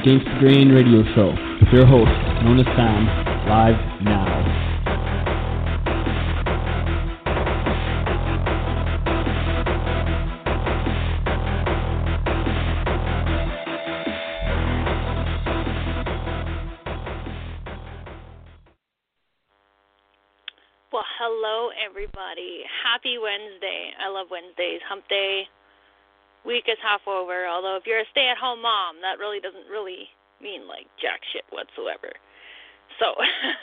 Against the Grain radio show with your host, known as Sam, live now. Well, hello, everybody. Happy Wednesday. I love Wednesdays. Hump day. Week is half over, although if you're a stay-at-home mom, that really doesn't really mean, like, jack shit whatsoever. So,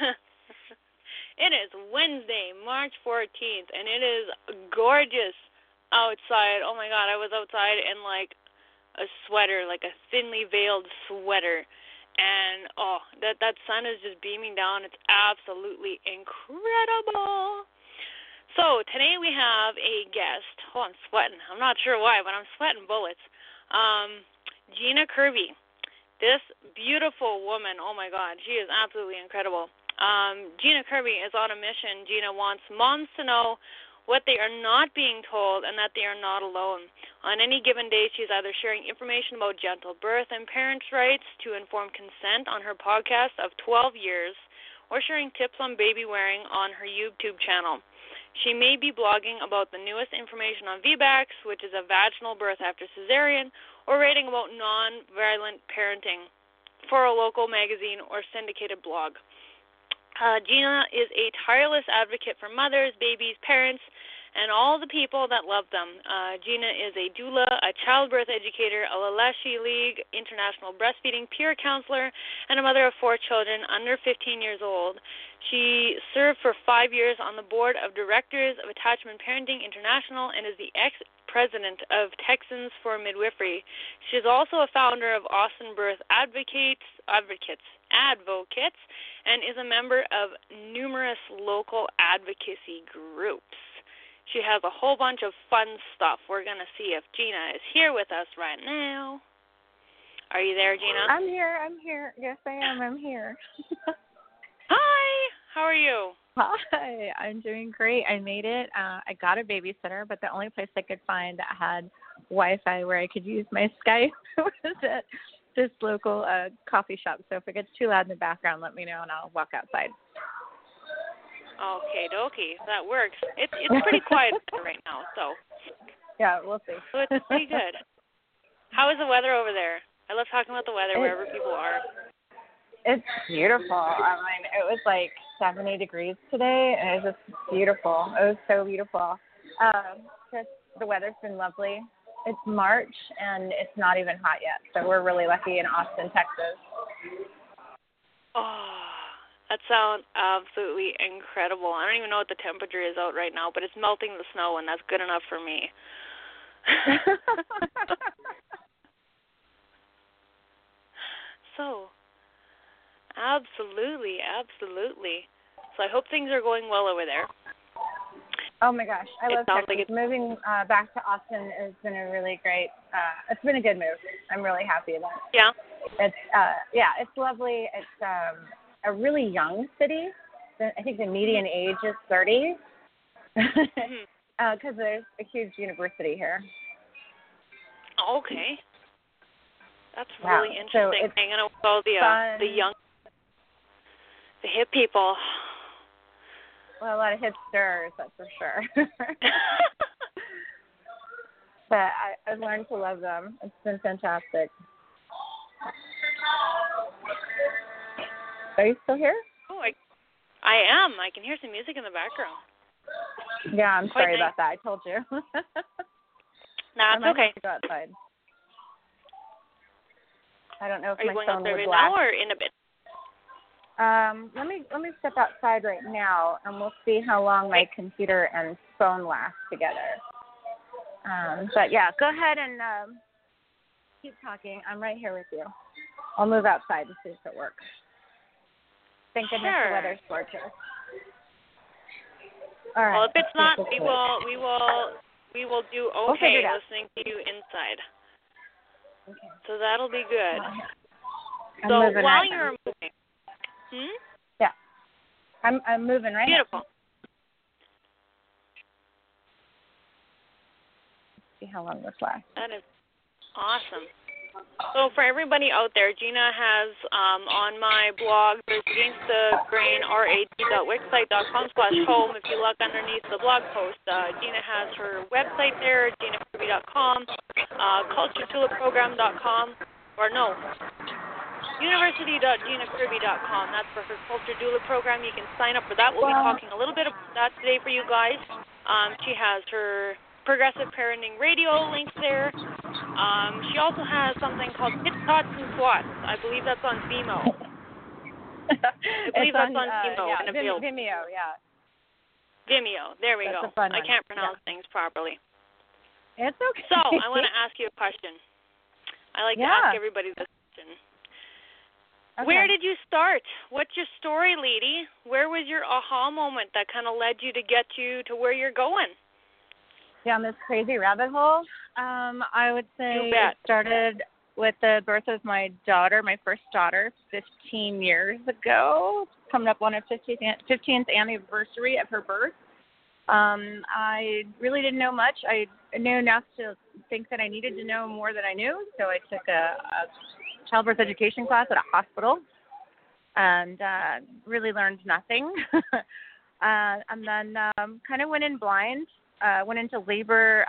it is Wednesday, March 14th, and it is gorgeous outside. Oh, my God, I was outside in, like, a sweater, like a thinly veiled sweater. And, that sun is just beaming down. It's absolutely incredible. So, today we have a guest. Oh, I'm sweating. I'm not sure why, but I'm sweating bullets. Gina Kirby. This beautiful woman, oh, my God, she is absolutely incredible. Gina Kirby is on a mission. Gina wants moms to know what they are not being told and that they are not alone. On any given day, she's either sharing information about gentle birth and parents' rights to informed consent on her podcast of 12 years, or sharing tips on baby wearing on her YouTube channel. She may be blogging about the newest information on VBACs, which is a vaginal birth after cesarean, or writing about non-violent parenting for a local magazine or syndicated blog. Gina is a tireless advocate for mothers, babies, parents, and all the people that love them. Gina is a doula, a childbirth educator, a Laleshi League international breastfeeding peer counselor, and a mother of 4 children under 15 years old. She served for 5 years on the board of directors of Attachment Parenting International and is the ex-president of Texans for Midwifery. She is also a founder of Austin Birth Advocates, and is a member of numerous local advocacy groups. She has a whole bunch of fun stuff. We're going to see if Gina is here with us right now. Are you there, Gina? I'm here. Yes, I am. I'm here. Hi. How are you? Hi. I'm doing great. I made it. I got a babysitter, but the only place I could find that had Wi-Fi where I could use my Skype was at this local coffee shop. So if it gets too loud in the background, let me know and I'll walk outside. Okay, dokie. That works. It's pretty quiet right now, so. Yeah, we'll see. So it's pretty good. How is the weather over there? I love talking about the weather wherever people are. It's beautiful. I mean, it was like 70 degrees today, and it was just beautiful. It was so beautiful. Just the weather's been lovely. It's March, and it's not even hot yet, so we're really lucky in Austin, Texas. Oh, that sounds absolutely incredible. I don't even know what the temperature is out right now, but it's melting the snow, and that's good enough for me. So, absolutely. So I hope things are going well over there. Oh, my gosh. I love Texas. Like Moving back to Austin has been a really great, it's been a good move. I'm really happy about it. Yeah? It's lovely. It's a really young city. I think the median age is 30 because there's a huge university here. Okay. That's really interesting. So Hanging out with all the young, the hip people. Well, a lot of hipsters, that's for sure. But I've learned to love them. It's been fantastic. Are you still here? Oh, I am. I can hear some music in the background. Yeah, I'm Quite sorry nice. about that. I told you. Nah, it's okay. Have to go outside. I don't know if Are you my going phone outside would right blast. now or in a bit? Let me step outside right now, and we'll see how long my computer and phone last together. But yeah, go ahead and keep talking. I'm right here with you. I'll move outside and see if it works. Thank goodness the weather's gorgeous. All right. Well, if it's not, we will do okay listening to you inside. Okay. So that'll be good. I'm so moving while right you're now. moving, Yeah, I'm moving right beautiful. now. See how long this lasts. That is awesome. So for everybody out there, Gina has on my blog, there's againstthegrainrad.wixsite.com/home. If you look underneath the blog post, Gina has her website there, ginakirby.com, culturetulaprogram.com, or no, university.ginakirby.com. That's for her Culture Doula program. You can sign up for that. We'll be talking a little bit about that today for you guys. She has her Progressive Parenting Radio link there. She also has something called Hit Tots and Swats. I believe that's on Vimeo. I believe that's on Vimeo. Yeah, Vimeo, yeah. Vimeo. There we go. I can't pronounce things properly. It's okay. So I want to ask you a question. I like to ask everybody this question. Okay. Where did you start? What's your story, lady? Where was your aha moment that kind of led you to get you to where you're going? Down this crazy rabbit hole? I would say it started with the birth of my daughter, my first daughter, 15 years ago, coming up on a 15th anniversary of her birth. I really didn't know much. I knew enough to think that I needed to know more than I knew, so I took a childbirth education class at a hospital and really learned nothing. And then kind of went in blind. Went into labor.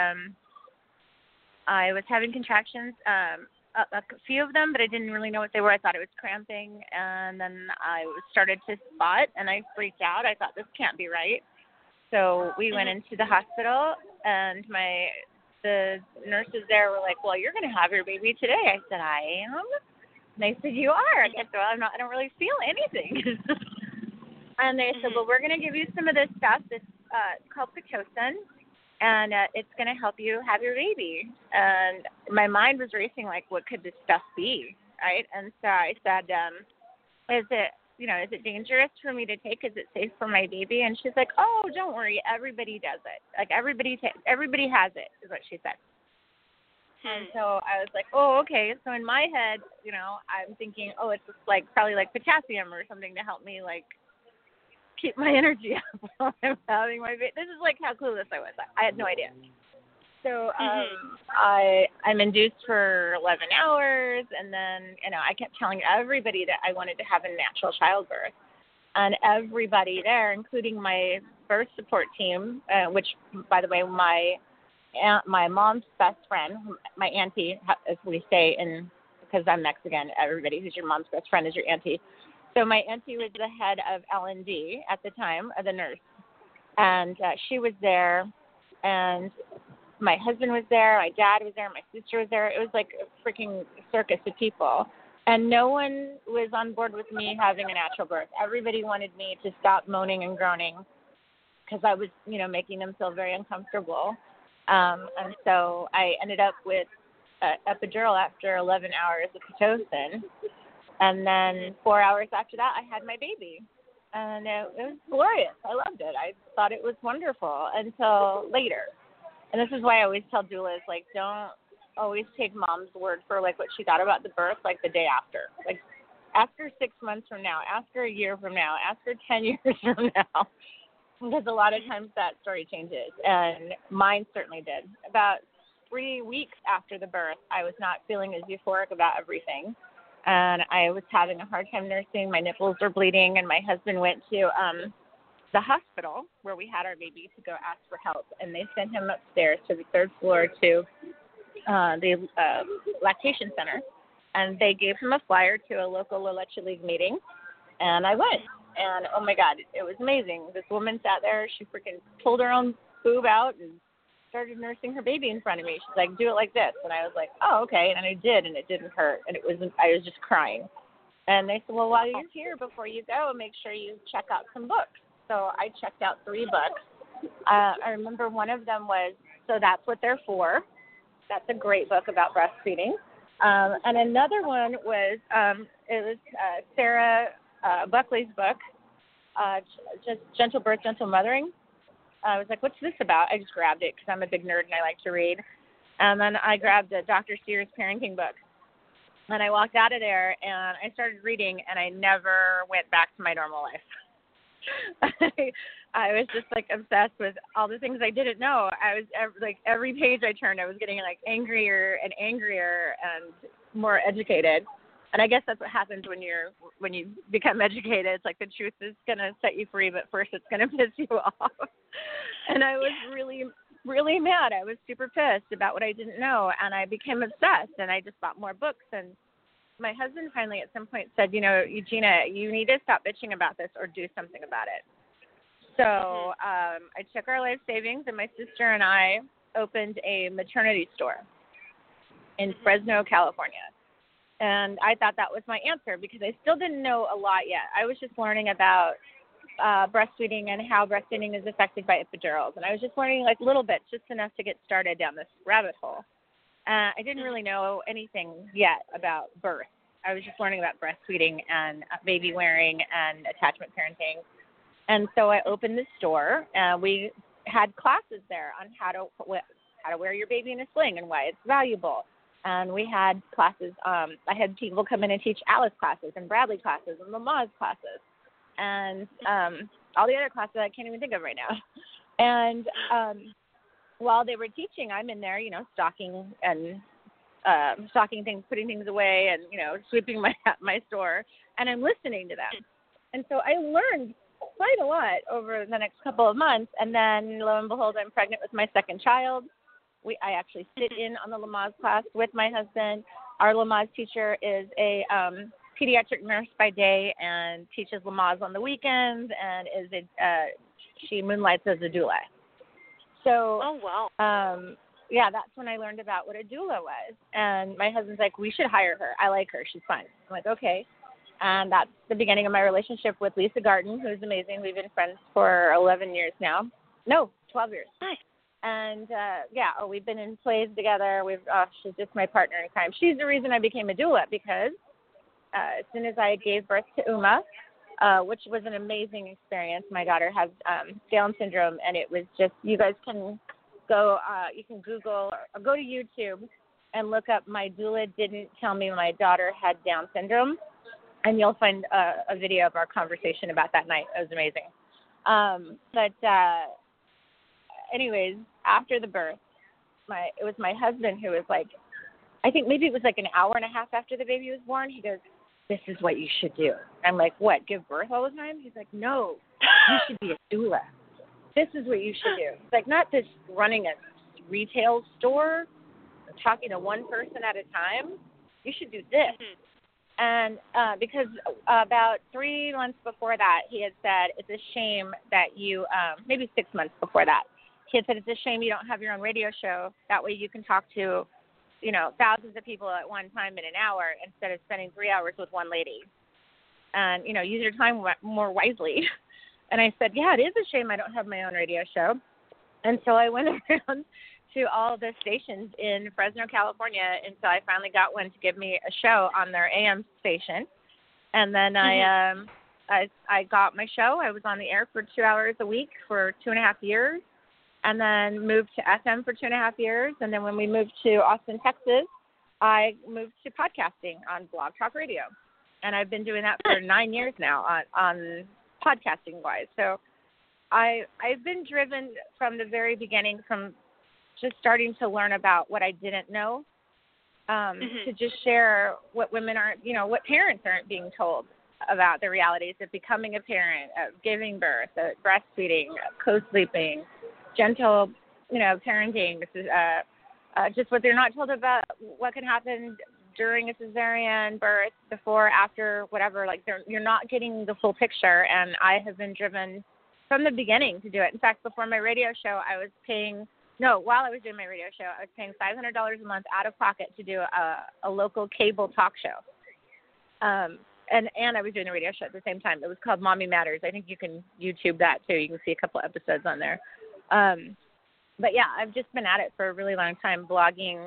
I was having contractions, a few of them, but I didn't really know what they were. I thought it was cramping, and then I started to spot, and I freaked out. I thought, this can't be right. So we went into the hospital, and the nurses there were like, well, you're going to have your baby today. I said, I am? And they said, you are? I said, well, I don't really feel anything. And they said, well, we're going to give you some of this stuff. This called Pitocin, and it's going to help you have your baby. And my mind was racing, like, what could this stuff be, right? And so I said, is it dangerous for me to take? Is it safe for my baby? And she's like, oh, don't worry, everybody does it. Like, everybody has it, is what she said. And so I was like, oh, okay. So in my head, I'm thinking, oh, it's just probably like potassium or something to help me, like, keep my energy up while I'm having my baby. This is like how clueless I was. I had no idea. So I'm induced for 11 hours, and then I kept telling everybody that I wanted to have a natural childbirth, and everybody there, including my birth support team, which, by the way, my mom's best friend, my auntie, as we say, because I'm Mexican, everybody who's your mom's best friend is your auntie. So my auntie was the head of L&D at the time, the nurse, and she was there, and my husband was there, my dad was there, my sister was there. It was like a freaking circus of people, and no one was on board with me having a natural birth. Everybody wanted me to stop moaning and groaning because I was, making them feel very uncomfortable, and so I ended up with epidural after 11 hours of Pitocin. And then 4 hours after that, I had my baby. And it was glorious. I loved it. I thought it was wonderful until later. And this is why I always tell doulas, like, don't always take mom's word for, like, what she thought about the birth, like, the day after. Like, ask her 6 months from now. Ask her a year from now. Ask her 10 years from now. Because a lot of times that story changes. And mine certainly did. About 3 weeks after the birth, I was not feeling as euphoric about everything. And I was having a hard time nursing. My nipples were bleeding, and my husband went to the hospital where we had our baby to go ask for help. And they sent him upstairs to the third floor to the lactation center. And they gave him a flyer to a local La Leche League meeting. And I went. And, oh, my God, it was amazing. This woman sat there. She freaking pulled her own boob out and started nursing her baby in front of me. She's like, do it like this. And I was like, oh, okay. And I did, and it didn't hurt. And I was just crying. And they said, well, while you're here, before you go, make sure you check out some books. So I checked out 3 books. I remember one of them was So That's What They're For. That's a great book about breastfeeding. And another one was, Sarah Buckley's book, just Gentle Birth, Gentle Mothering. I was like, what's this about? I just grabbed it because I'm a big nerd and I like to read. And then I grabbed a Dr. Sears parenting book. And I walked out of there and I started reading, and I never went back to my normal life. I was just like obsessed with all the things I didn't know. I was like every page I turned, I was getting like angrier and angrier and more educated. And I guess that's what happens when you become educated. It's like the truth is gonna set you free, but first it's gonna piss you off. And I was really, really mad. I was super pissed about what I didn't know, and I became obsessed. And I just bought more books. And my husband finally at some point said, Eugenia, you need to stop bitching about this or do something about it. So I took our life savings, and my sister and I opened a maternity store in Fresno, California. And I thought that was my answer because I still didn't know a lot yet. I was just learning about breastfeeding and how breastfeeding is affected by epidurals. And I was just learning like little bits, just enough to get started down this rabbit hole. I didn't really know anything yet about birth. I was just learning about breastfeeding and baby wearing and attachment parenting. And so I opened the store, and we had classes there on how to wear your baby in a sling and why it's valuable. And we had classes. I had people come in and teach Alice classes and Bradley classes and Lamaze classes and all the other classes I can't even think of right now. And while they were teaching, I'm in there, stocking and stocking things, putting things away, and sweeping my store, and I'm listening to them. And so I learned quite a lot over the next couple of months, and then lo and behold, I'm pregnant with my second child. I actually sit in on the Lamaze class with my husband. Our Lamaze teacher is a pediatric nurse by day and teaches Lamaze on the weekends, and she moonlights as a doula. So, oh wow. Yeah, that's when I learned about what a doula was. And my husband's like, we should hire her. I like her. She's fun. I'm like, okay. And that's the beginning of my relationship with Lisa Garden, who's amazing. We've been friends for 11 years now. No, 12 years. Nice. And, we've been in plays together. She's just my partner in crime. She's the reason I became a doula because as soon as I gave birth to Uma, which was an amazing experience, my daughter has Down syndrome, and it was just, you guys can go, you can Google or go to YouTube and look up My Doula Didn't Tell Me My Daughter Had Down Syndrome, and you'll find a video of our conversation about that night. It was amazing. Anyways, after the birth, it was my husband who was like, I think maybe it was like an hour and a half after the baby was born. He goes, this is what you should do. I'm like, what, give birth all the time? He's like, no, you should be a doula. This is what you should do. It's like not just running a retail store, talking to one person at a time. You should do this. Mm-hmm. And because about 3 months before that, he had said, it's a shame that you, maybe 6 months before that, he had said, it's a shame you don't have your own radio show. That way you can talk to, thousands of people at one time in an hour instead of spending 3 hours with one lady. And, use your time more wisely. And I said, yeah, it is a shame I don't have my own radio show. And so I went around to all the stations in Fresno, California, until I finally got one to give me a show on their AM station. And then I got my show. I was on the air for 2 hours a week for 2.5 years, and then moved to FM for 2.5 years. And then when we moved to Austin, Texas, I moved to podcasting on Blog Talk Radio. And I've been doing that for 9 years now on podcasting-wise. So I've been driven from the very beginning, from just starting to learn about what I didn't know, to just share what women aren't, what parents aren't being told about the realities of becoming a parent, of giving birth, of breastfeeding, of co-sleeping, gentle, parenting. This is just what they're not told about what can happen during a cesarean, birth, before, after, whatever. Like you're not getting the full picture, and I have been driven from the beginning to do it. In fact, before my radio show, while I was doing my radio show, I was paying $500 a month out of pocket to do a local cable talk show. And I was doing a radio show at the same time. It was called Mommy Matters. I think you can YouTube that too. You can see a couple episodes on there. But yeah, I've just been at it for a really long time, vlogging,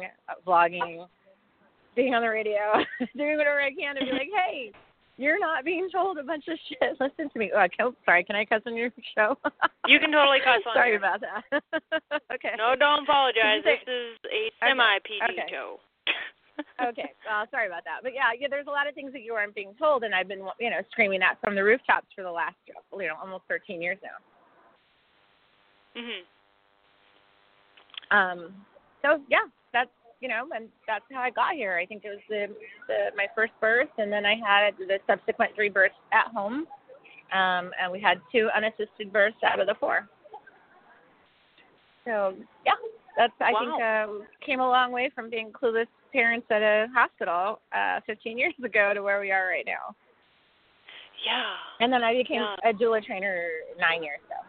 being on the radio, doing whatever I can to be like, hey, you're not being told a bunch of shit. Listen to me. Sorry, can I cuss on your show? You can totally cuss on Sorry here. about that. Okay. No, don't apologize. This is a semi-PD show. Okay, well, sorry about that. But yeah, there's a lot of things that you aren't being told, and I've been, screaming that from the rooftops for the last, almost 13 years now. So yeah, that's, and that's how I got here. I think it was my first birth, and then I had the subsequent 3 births at home, and we had 2 unassisted births out of the 4. So yeah, that's I think came a long way from being clueless parents at a hospital 15 years ago to where we are right now. Yeah. And then I became a doula trainer 9 years ago.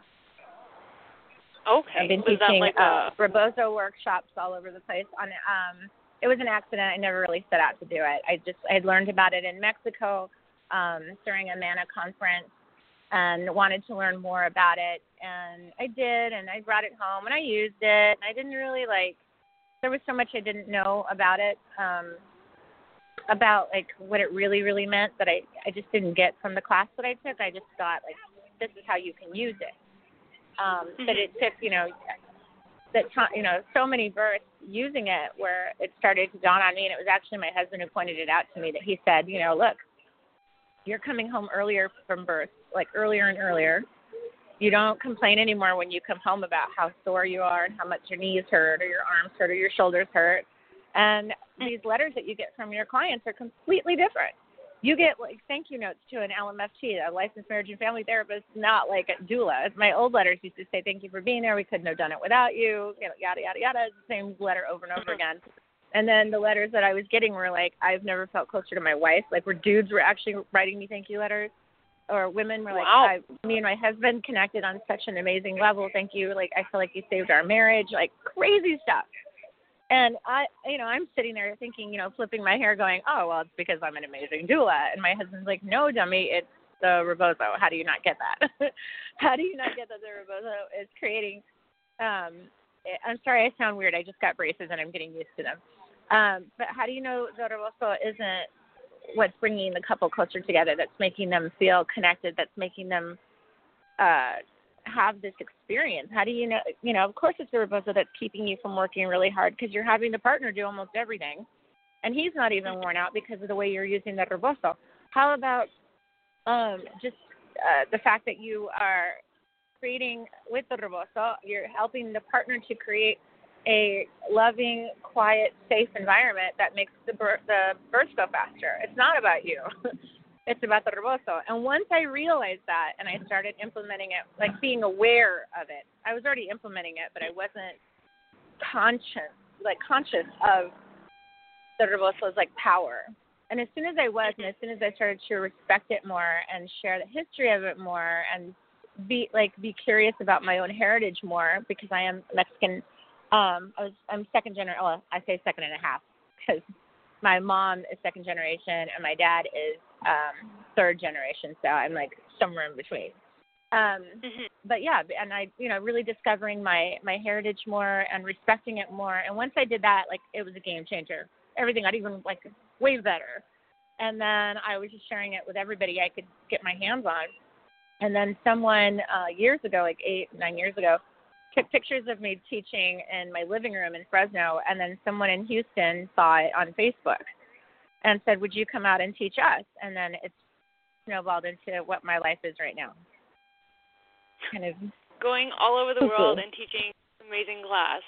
Okay. I've been teaching Rebozo workshops all over the place. It was an accident. I never really set out to do it. I had learned about it in Mexico during a MANA conference and wanted to learn more about it. And I did, and I brought it home, and I used it. And I didn't really there was so much I didn't know about it, about what it really, really meant that I just didn't get from the class that I took. I just thought, this is how you can use it. But it took, so many births using it where it started to dawn on me, and it was actually my husband who pointed it out to me, that he said, look, you're coming home earlier from birth, earlier and earlier. You don't complain anymore when you come home about how sore you are and how much your knees hurt or your arms hurt or your shoulders hurt. And these letters that you get from your clients are completely different. You get thank you notes to an LMFT, a licensed marriage and family therapist, not like a doula. My old letters used to say, thank you for being there. We couldn't have done it without you. Yada, yada, yada. Same letter over and over again. And then the letters that I was getting were I've never felt closer to my wife. Where dudes were actually writing me thank you letters, or women were me and my husband connected on such an amazing level. Thank you. I feel like you saved our marriage. Crazy stuff. And I'm sitting there thinking, flipping my hair going, oh, well, it's because I'm an amazing doula. And my husband's like, no, dummy, it's the Rebozo. How do you not get that? How do you not get that the Rebozo is creating, I'm sorry, I sound weird. I just got braces and I'm getting used to them. But how do you know the Rebozo isn't what's bringing the couple closer together, that's making them feel connected, that's making them have this experience? How do you know, of course it's the Rebozo that's keeping you from working really hard, because you're having the partner do almost everything, and he's not even worn out because of the way you're using the Rebozo. How about the fact that you are creating with the Rebozo, you're helping the partner to create a loving, quiet, safe environment that makes the birth go faster. It's not about you. It's about the Rebozo. And once I realized that and I started implementing it, being aware of it, I was already implementing it, but I wasn't conscious of the Rebozo's power. And as soon as I was, and as soon as I started to respect it more and share the history of it more and be curious about my own heritage more, because I am Mexican. I'm second generation. Well, I say second and a half, because my mom is second generation and my dad is third generation. So I'm somewhere in between. But yeah, and I, really discovering my heritage more and respecting it more. And once I did that, it was a game changer. Everything got even way better. And then I was just sharing it with everybody I could get my hands on. And then someone years ago, 8-9 years ago, took pictures of me teaching in my living room in Fresno, and then someone in Houston saw it on Facebook and said, would you come out and teach us? And then it's snowballed into what my life is right now. Kind of going all over the world and teaching amazing class.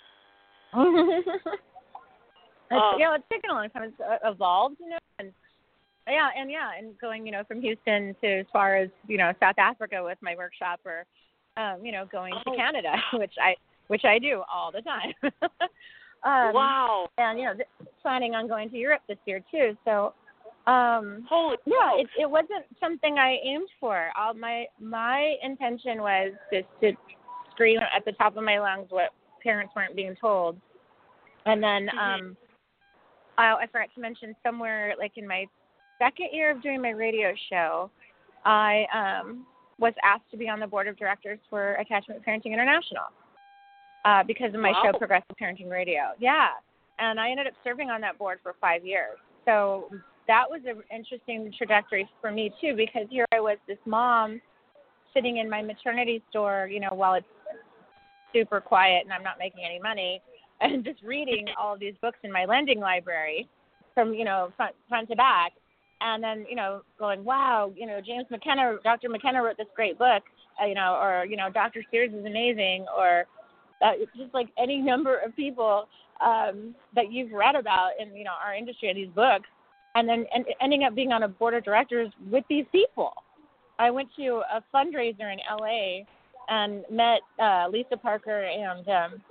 It's taken a long time. It's evolved, and going, from Houston to as far as, South Africa with my workshop, or going to Canada, which I do all the time. Wow. And planning on going to Europe this year too. So, holy it wasn't something I aimed for. My intention was just to scream at the top of my lungs what parents weren't being told. And then I forgot to mention, somewhere in my second year of doing my radio show, I was asked to be on the board of directors for Attachment Parenting International because of my show, Progressive Parenting Radio. Yeah, and I ended up serving on that board for 5 years. So that was an interesting trajectory for me too, because here I was, this mom sitting in my maternity store, while it's super quiet and I'm not making any money, and just reading all of these books in my lending library from, front to back. And then, going, wow, James McKenna, Dr. McKenna wrote this great book, or, Dr. Sears is amazing, or just like any number of people that you've read about in, our industry and these books, and then ending up being on a board of directors with these people. I went to a fundraiser in LA and met Lisa Parker and,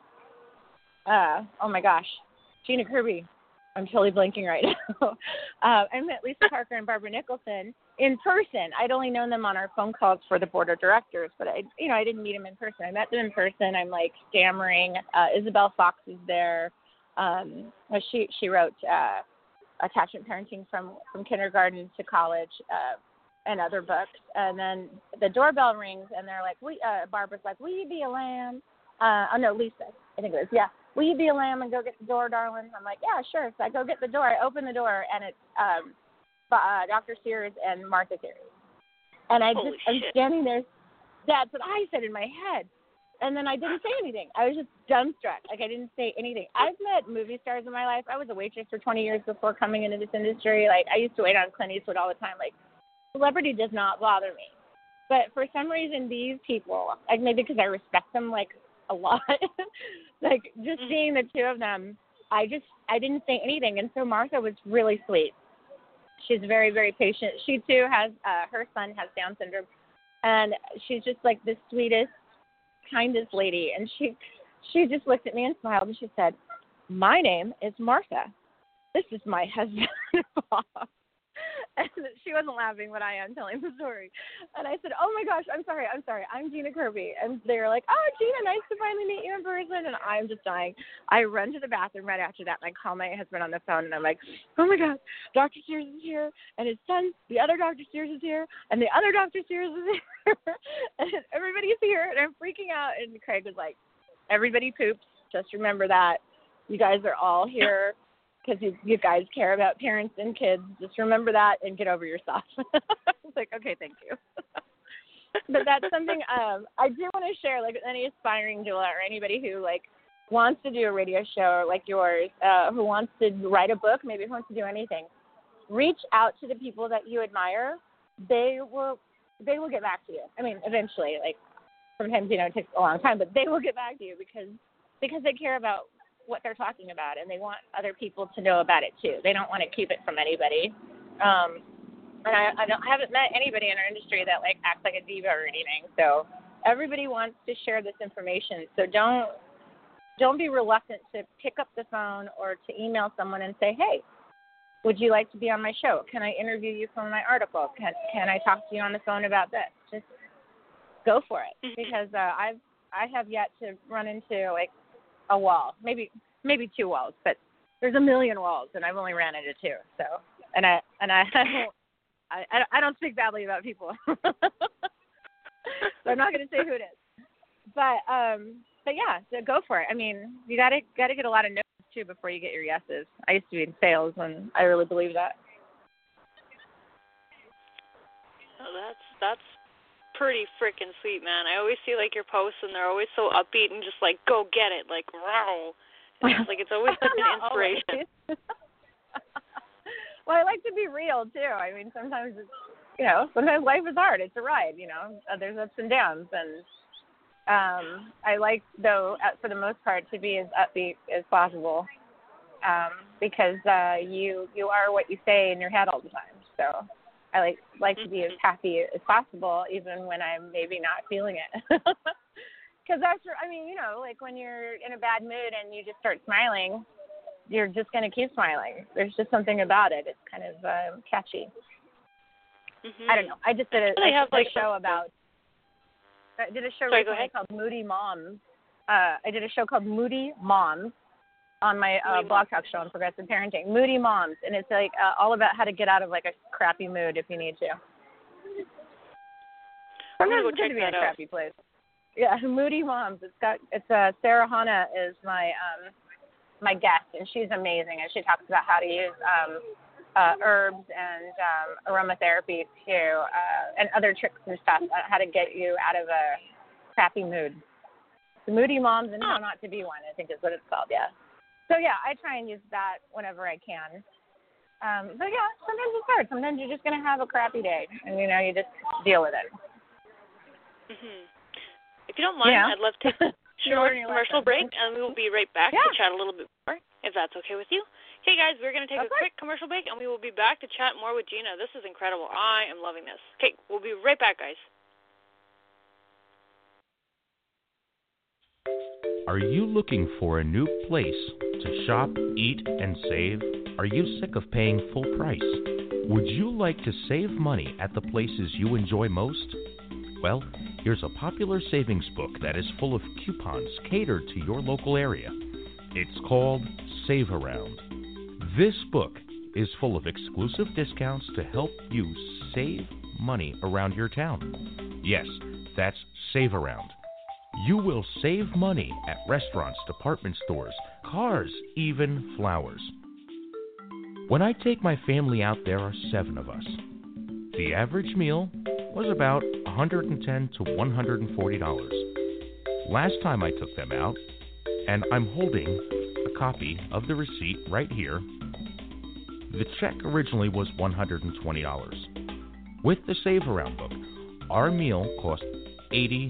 oh my gosh, Gina Kirby. I'm totally blanking right now. I met Lisa Parker and Barbara Nicholson in person. I'd only known them on our phone calls for the board of directors, but I didn't meet them in person. I met them in person. I'm like stammering. Isabel Fox is there. She wrote Attachment Parenting from Kindergarten to College and other books. And then the doorbell rings, and they're like, Barbara's like, will you be a lamb? Lisa, I think it was. Yeah. Will you be a lamb and go get the door, darling? I'm like, yeah, sure. So I go get the door. I open the door, and it's Dr. Sears and Martha Sears. And I'm standing there. That's what I said in my head. And then I didn't say anything. I was just dumbstruck. Like, I didn't say anything. I've met movie stars in my life. I was a waitress for 20 years before coming into this industry. Like, I used to wait on Clint Eastwood all the time. Like, celebrity does not bother me. But for some reason, these people, like maybe because I respect them, like, a lot, like, just seeing the two of them, I didn't say anything. And so Martha was really sweet. She's very, very patient. She, too, has, her son has Down syndrome. And she's just, like, the sweetest, kindest lady. And she just looked at me and smiled, and she said, my name is Martha. This is my husband, Bob. And she wasn't laughing, but I am telling the story. And I said, oh, my gosh, I'm sorry. I'm Gina Kirby. And they were like, oh, Gina, nice to finally meet you in person. And I'm just dying. I run to the bathroom right after that, and I call my husband on the phone, and I'm like, oh, my God, Dr. Sears is here, and his son, the other Dr. Sears is here, and the other Dr. Sears is here. And everybody's here, and I'm freaking out. And Craig was like, everybody poops. Just remember that. You guys are all here because you guys care about parents and kids. Just remember that and get over yourself. I was like, okay, thank you. But that's something I do want to share, like, with any aspiring doula or anybody who, like, wants to do a radio show like yours, who wants to write a book, maybe who wants to do anything. Reach out to the people that you admire. They will get back to you. I mean, eventually, like, sometimes, it takes a long time, but they will get back to you because they care about what they're talking about, and they want other people to know about it too. They don't want to keep it from anybody. And I haven't met anybody in our industry that, like, acts like a diva or anything. So everybody wants to share this information. So don't be reluctant to pick up the phone or to email someone and say, hey, would you like to be on my show? Can I interview you for my article? Can I talk to you on the phone about this? Just go for it, because I have yet to run into, like, a wall, maybe two walls, but there's a million walls, and I've only ran into two. So, and I don't speak badly about people, so I'm not going to say who it is. But yeah, so go for it. I mean, you gotta get a lot of no's too before you get your yeses. I used to be in sales, and I really believe that. Oh, that's pretty freaking sweet, man. I always see, like, your posts, and they're always so upbeat and just like, go get it, like, wow. It's always such an inspiration. Well, I like to be real too. I mean, sometimes it's, sometimes life is hard. It's a ride, there's ups and downs, and I like, though, for the most part, to be as upbeat as possible, because you are what you say in your head all the time. So I like to be as happy as possible, even when I'm maybe not feeling it. Because like, when you're in a bad mood and you just start smiling, you're just going to keep smiling. There's just something about it. It's kind of catchy. Mm-hmm. I don't know. I just did a show recently called Moody Moms. I did a show called Moody Moms on my blog talk show on Progressive Parenting, Moody Moms, and it's like all about how to get out of, like, a crappy mood if you need to. Sometimes it's good to be in a crappy place. Yeah, Moody Moms. It's Sarah Hanna is my guest, and she's amazing, and she talks about how to use herbs and aromatherapy too, and other tricks and stuff on how to get you out of a crappy mood. The Moody Moms and How Not to Be One, I think is what it's called, yeah. So, yeah, I try and use that whenever I can. But, yeah, sometimes it's hard. Sometimes you're just going to have a crappy day, and, you know, you just deal with it. Mm-hmm. If you don't mind, I'd love to take a short commercial break, and we will be right back to chat a little bit more, if that's okay with you. Okay, guys, we're going to take a quick commercial break, and we will be back to chat more with Gina. This is incredible. I am loving this. Okay, we'll be right back, guys. Are you looking for a new place to shop, eat, and save? Are you sick of paying full price? Would you like to save money at the places you enjoy most? Well, here's a popular savings book that is full of coupons catered to your local area. It's called Save Around. This book is full of exclusive discounts to help you save money around your town. Yes, that's Save Around. You will save money at restaurants, department stores, cars, even flowers. When I take my family out, there are 7 of us. The average meal was about $110 to $140. Last time I took them out, and I'm holding a copy of the receipt right here, the check originally was $120. With the Save Around book, our meal cost $82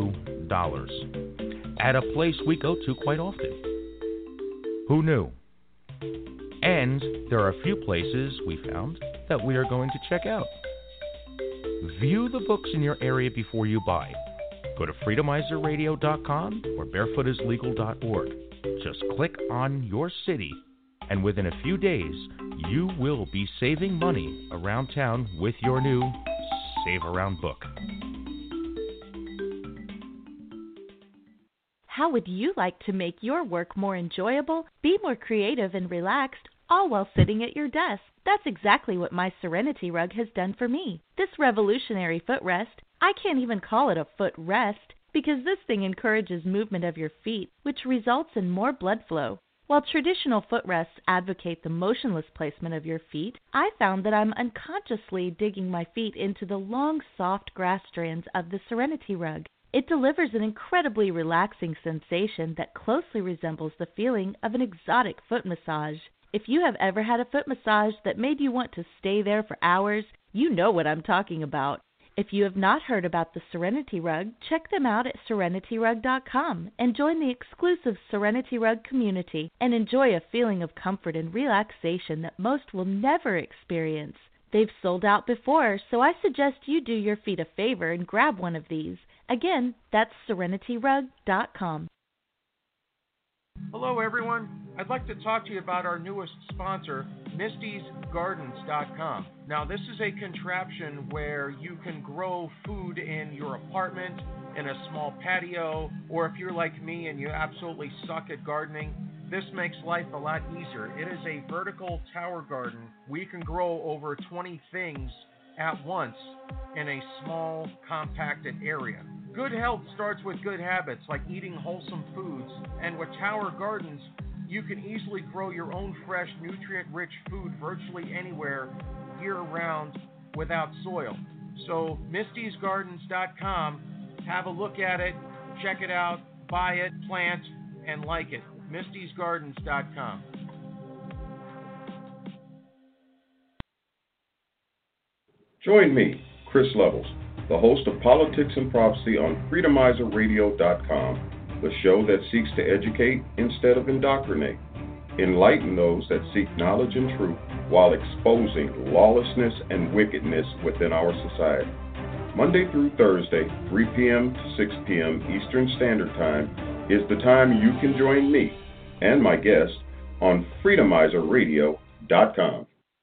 at a place we go to quite often. Who knew? And there are a few places we found that we are going to check out. View the books in your area before you buy. Go to freedomizerradio.com or barefootislegal.org. Just click on your city, and within a few days, you will be saving money around town with your new Save Around book. How would you like to make your work more enjoyable, be more creative and relaxed, all while sitting at your desk? That's exactly what my Serenity Rug has done for me. This revolutionary footrest, I can't even call it a footrest because this thing encourages movement of your feet, which results in more blood flow. While traditional footrests advocate the motionless placement of your feet, I found that I'm unconsciously digging my feet into the long, soft grass strands of the Serenity Rug. It delivers an incredibly relaxing sensation that closely resembles the feeling of an exotic foot massage. If you have ever had a foot massage that made you want to stay there for hours, you know what I'm talking about. If you have not heard about the Serenity Rug, check them out at serenityrug.com and join the exclusive Serenity Rug community and enjoy a feeling of comfort and relaxation that most will never experience. They've sold out before, so I suggest you do your feet a favor and grab one of these. Again, that's serenityrug.com. Hello, everyone. I'd like to talk to you about our newest sponsor, Misty'sGardens.com. Now, this is a contraption where you can grow food in your apartment, in a small patio, or if you're like me and you absolutely suck at gardening, this makes life a lot easier. It is a vertical tower garden. We can grow over 20 things at once in a small, compacted area. Good health starts with good habits, like eating wholesome foods. And with tower gardens, you can easily grow your own fresh, nutrient-rich food virtually anywhere, year-round, without soil. So, Misty'sGardens.com, have a look at it, check it out, buy it, plant, and like it. Misty'sGardens.com. Join me, Chris Levels, the host of Politics and Prophecy on FreedomizerRadio.com, the show that seeks to educate instead of indoctrinate, enlighten those that seek knowledge and truth while exposing lawlessness and wickedness within our society. Monday through Thursday, 3 p.m. to 6 p.m. Eastern Standard Time is the time you can join me and my guest on FreedomizerRadio.com.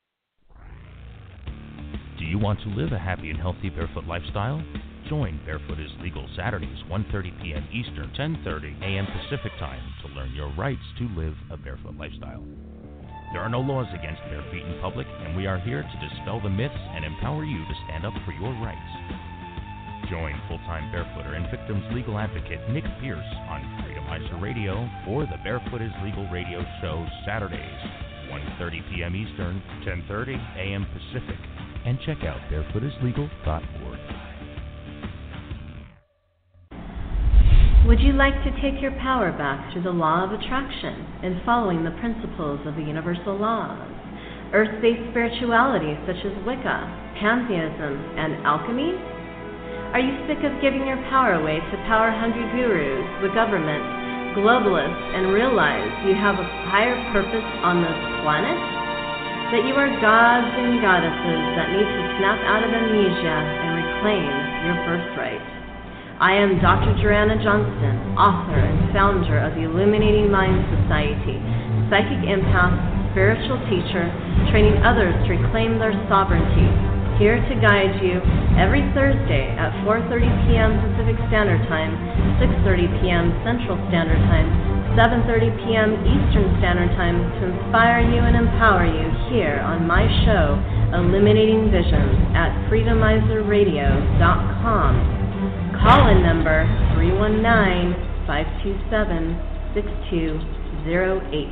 Do you want to live a happy and healthy barefoot lifestyle? Join Barefoot is Legal Saturdays, 1:30 p.m. Eastern, 10:30 a.m. Pacific Time to learn your rights to live a barefoot lifestyle. There are no laws against bare feet in public, and we are here to dispel the myths and empower you to stand up for your rights. Join full-time barefooter and victims legal advocate Nick Pierce on Freedomizer Radio for the Barefoot is Legal Radio Show Saturdays, 1:30 p.m. Eastern, 10:30 a.m. Pacific. And check out barefootislegal.org. Would you like to take your power back through the law of attraction and following the principles of the universal laws? Earth-based spirituality such as Wicca, pantheism, and alchemy? Are you sick of giving your power away to power-hungry gurus, the government, globalists, and realize you have a higher purpose on this planet? That you are gods and goddesses that need to snap out of amnesia and reclaim your birthright. I am Dr. Joanna Johnston, author and founder of the Illuminating Mind Society, psychic empath, spiritual teacher, training others to reclaim their sovereignty. Here to guide you every Thursday at 4:30 p.m. Pacific Standard Time, 6:30 p.m. Central Standard Time, 7:30 p.m. Eastern Standard Time to inspire you and empower you here on my show, Illuminating Visions at freedomizerradio.com. Call-in number 319-527-6208.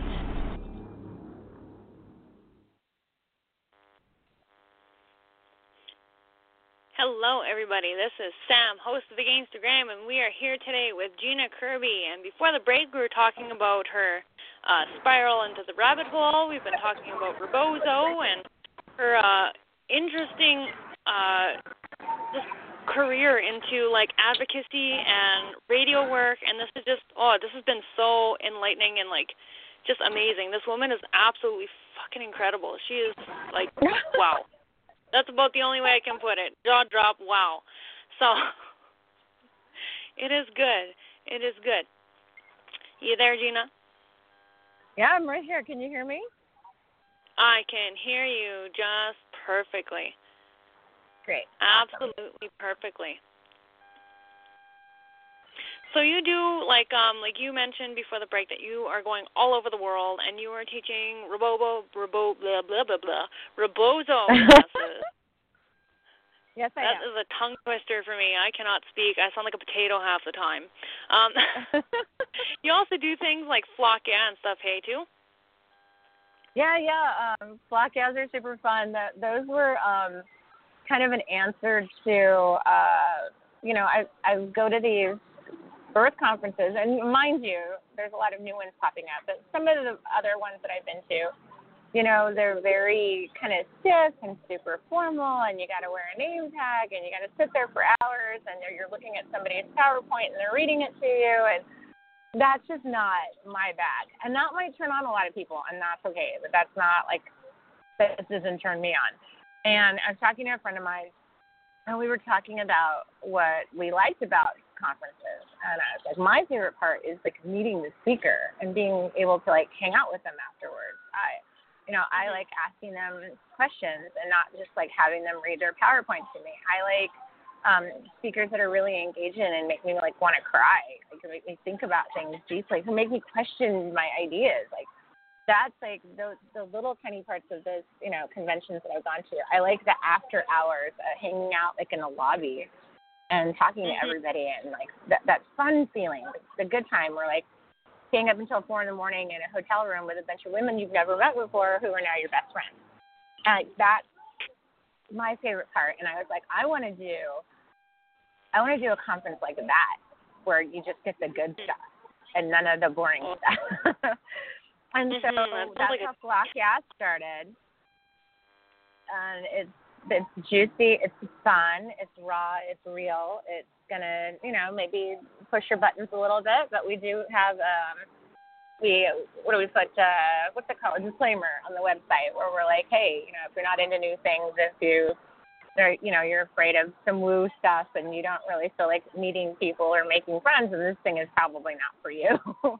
Hello, everybody. This is Sam, host of the Gangstagram, and we are here today with Gina Kirby. And before the break, we were talking about her spiral into the rabbit hole. We've been talking about Rebozo and her interesting just career into like advocacy and radio work. And this is just this has been so enlightening and like just amazing. This woman is absolutely fucking incredible. She is like wow. That's about the only way I can put it. Jaw drop, wow. So, it is good. It is good. You there, Gina? Yeah, I'm right here. Can you hear me? I can hear you just perfectly. Great. Absolutely perfectly. So you do, like you mentioned before the break, that you are going all over the world, and you are teaching Rebozo classes. Yes, I am. That is a tongue twister for me. I cannot speak. I sound like a potato half the time. You also do things like flock and stuff, hey, too? Yeah. Flock are super fun. Those were kind of an answer to, I go to these birth conferences, and mind you, there's a lot of new ones popping up, but some of the other ones that I've been to, they're very kind of stiff and super formal, and you got to wear a name tag, and you got to sit there for hours, and you're looking at somebody's PowerPoint, and they're reading it to you, and that's just not my bag. And that might turn on a lot of people, and that's okay, but that's not, that doesn't turn me on. And I was talking to a friend of mine, and we were talking about what we liked about conferences, and I was like, my favorite part is meeting the speaker and being able to hang out with them afterwards. I like asking them questions and not just having them read their PowerPoint to me. I like speakers that are really engaging and make me want to cry, make me think about things deeply, to make me question my ideas. That's the little tiny parts of those conventions that I've gone to. I like the after hours, hanging out in a lobby and talking to everybody, and that fun feeling, the good time. We're staying up until 4 a.m. in a hotel room with a bunch of women you've never met before who are now your best friends. And that's my favorite part. And I was like, I want to do a conference like that, where you just get the good stuff and none of the boring stuff. And so that's how Flock started. And it's juicy, it's fun, it's raw, it's real. It's gonna, maybe push your buttons a little bit, but we do have we put what's it called, a disclaimer on the website where we're like, hey, if you're not into new things, if you're afraid of some woo stuff and you don't really feel like meeting people or making friends, then this thing is probably not for you.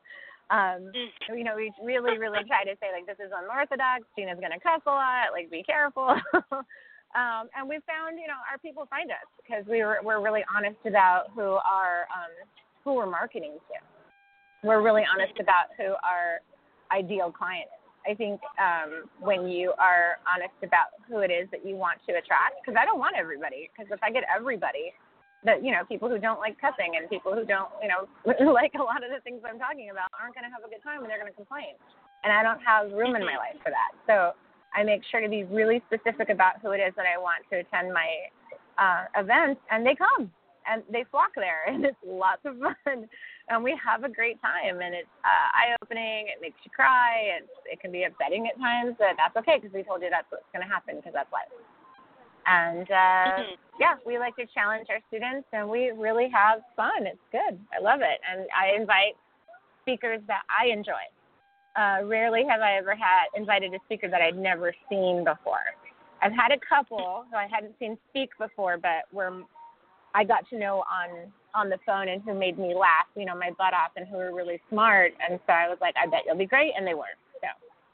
We really, really try to say this is unorthodox. Gina's gonna cuss a lot. Be careful. And we found, our people find us because we're really honest about who we're marketing to. We're really honest about who our ideal client is. I think when you are honest about who it is that you want to attract, because I don't want everybody, because if I get everybody, that people who don't like cussing and people who don't like a lot of the things I'm talking about aren't going to have a good time and they're going to complain, and I don't have room in my life for that. So I make sure to be really specific about who it is that I want to attend my events, and they come. and they flock there, and it's lots of fun, and we have a great time, and it's eye-opening. It makes you cry. It can be upsetting at times, but that's okay because we told you that's what's going to happen because that's life. And, yeah, we like to challenge our students, and we really have fun. It's good. I love it. And I invite speakers that I enjoy. Rarely have I ever invited a speaker that I'd never seen before. I've had a couple who I hadn't seen speak before, but where I got to know on the phone and who made me laugh, my butt off, and who were really smart. And so I was like, I bet you'll be great, and they were. So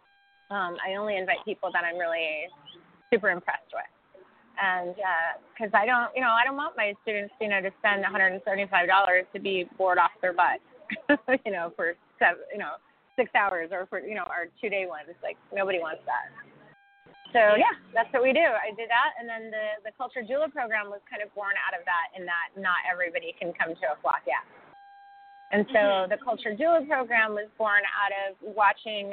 I only invite people that I'm really super impressed with. And because I don't want my students, to spend $175 to be bored off their butt, for 6 hours, or for, our 2-day ones. Like, nobody wants that. So, yeah, that's what we do. I did that, and then the Culture Doula program was kind of born out of that, in that not everybody can come to a flock yet. And so the Culture Doula program was born out of watching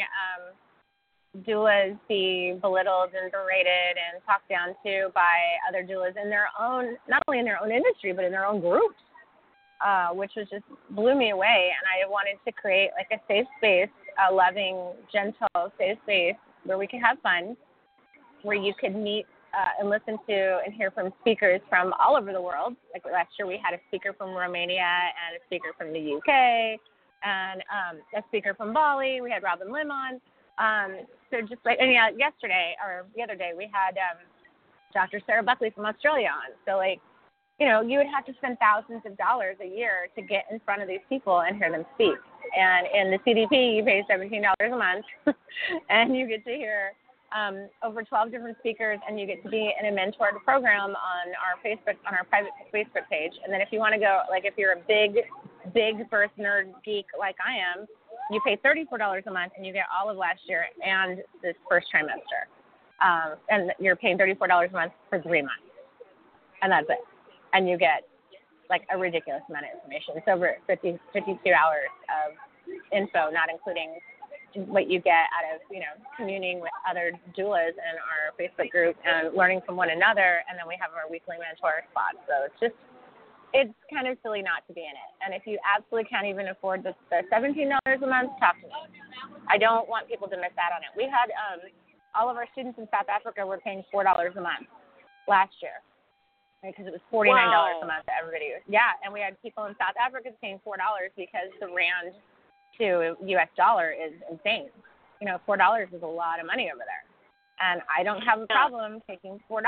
doulas be belittled and berated and talked down to by other doulas in their own, not only in their own industry, but in their own groups, which was just blew me away. And I wanted to create like a safe space, a loving, gentle, safe space where we could have fun, where you could meet and listen to and hear from speakers from all over the world. Like last year we had a speaker from Romania and a speaker from the UK and a speaker from Bali. We had Robin Lim on. So just like, and yeah, yesterday or the other day we had Dr. Sarah Buckley from Australia on. So like, you would have to spend thousands of dollars a year to get in front of these people and hear them speak. And in the CDP, you pay $17 a month, and you get to hear over 12 different speakers, and you get to be in a mentored program on our private Facebook page. And then if you want to go, like if you're a big birth nerd geek like I am, you pay $34 a month, and you get all of last year and this first trimester. And you're paying $34 a month for 3 months, and that's it. And you get like a ridiculous amount of information. It's over 52 hours of info, not including what you get out of, communing with other doulas in our Facebook group and learning from one another. And then we have our weekly mentor spots. So it's kind of silly not to be in it. And if you absolutely can't even afford the $17 a month, talk to me. I don't want people to miss out on it. We had all of our students in South Africa were paying $4 a month last year, because it was $49 a month to everybody. Yeah, and we had people in South Africa paying $4 because the rand to U.S. dollar is insane. $4 is a lot of money over there. And I don't have a problem taking $4